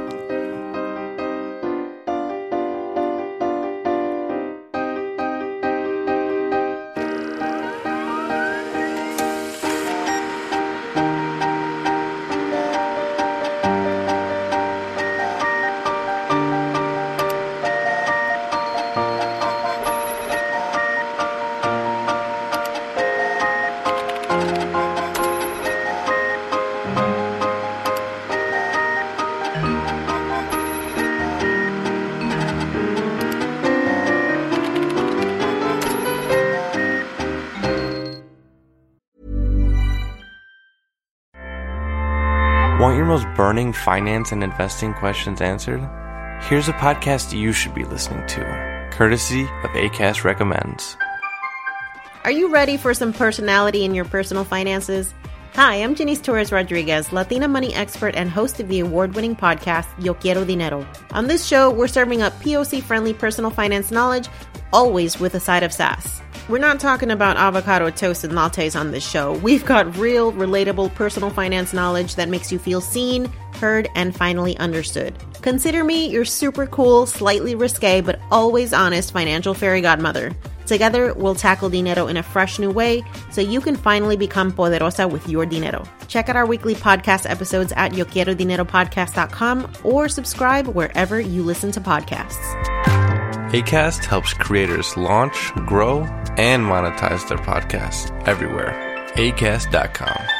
Want your most burning finance and investing questions answered? Here's a podcast you should be listening to, courtesy of Acast Recommends. Are you ready for some personality in your personal finances? Hi, I'm Janice Torres Rodriguez, Latina money expert and host of the award-winning podcast, Yo Quiero Dinero. On this show, we're serving up POC-friendly personal finance knowledge, always with a side of sass. We're not talking about avocado toast and lattes on this show. We've got real, relatable personal finance knowledge that makes you feel seen, heard, and finally understood. Consider me your super cool, slightly risque, but always honest financial fairy godmother. Together, we'll tackle dinero in a fresh new way so you can finally become poderosa with your dinero. Check out our weekly podcast episodes at yoquierodineropodcast.com or subscribe wherever you listen to podcasts. Acast helps creators launch, grow, and monetize their podcasts everywhere. Acast.com.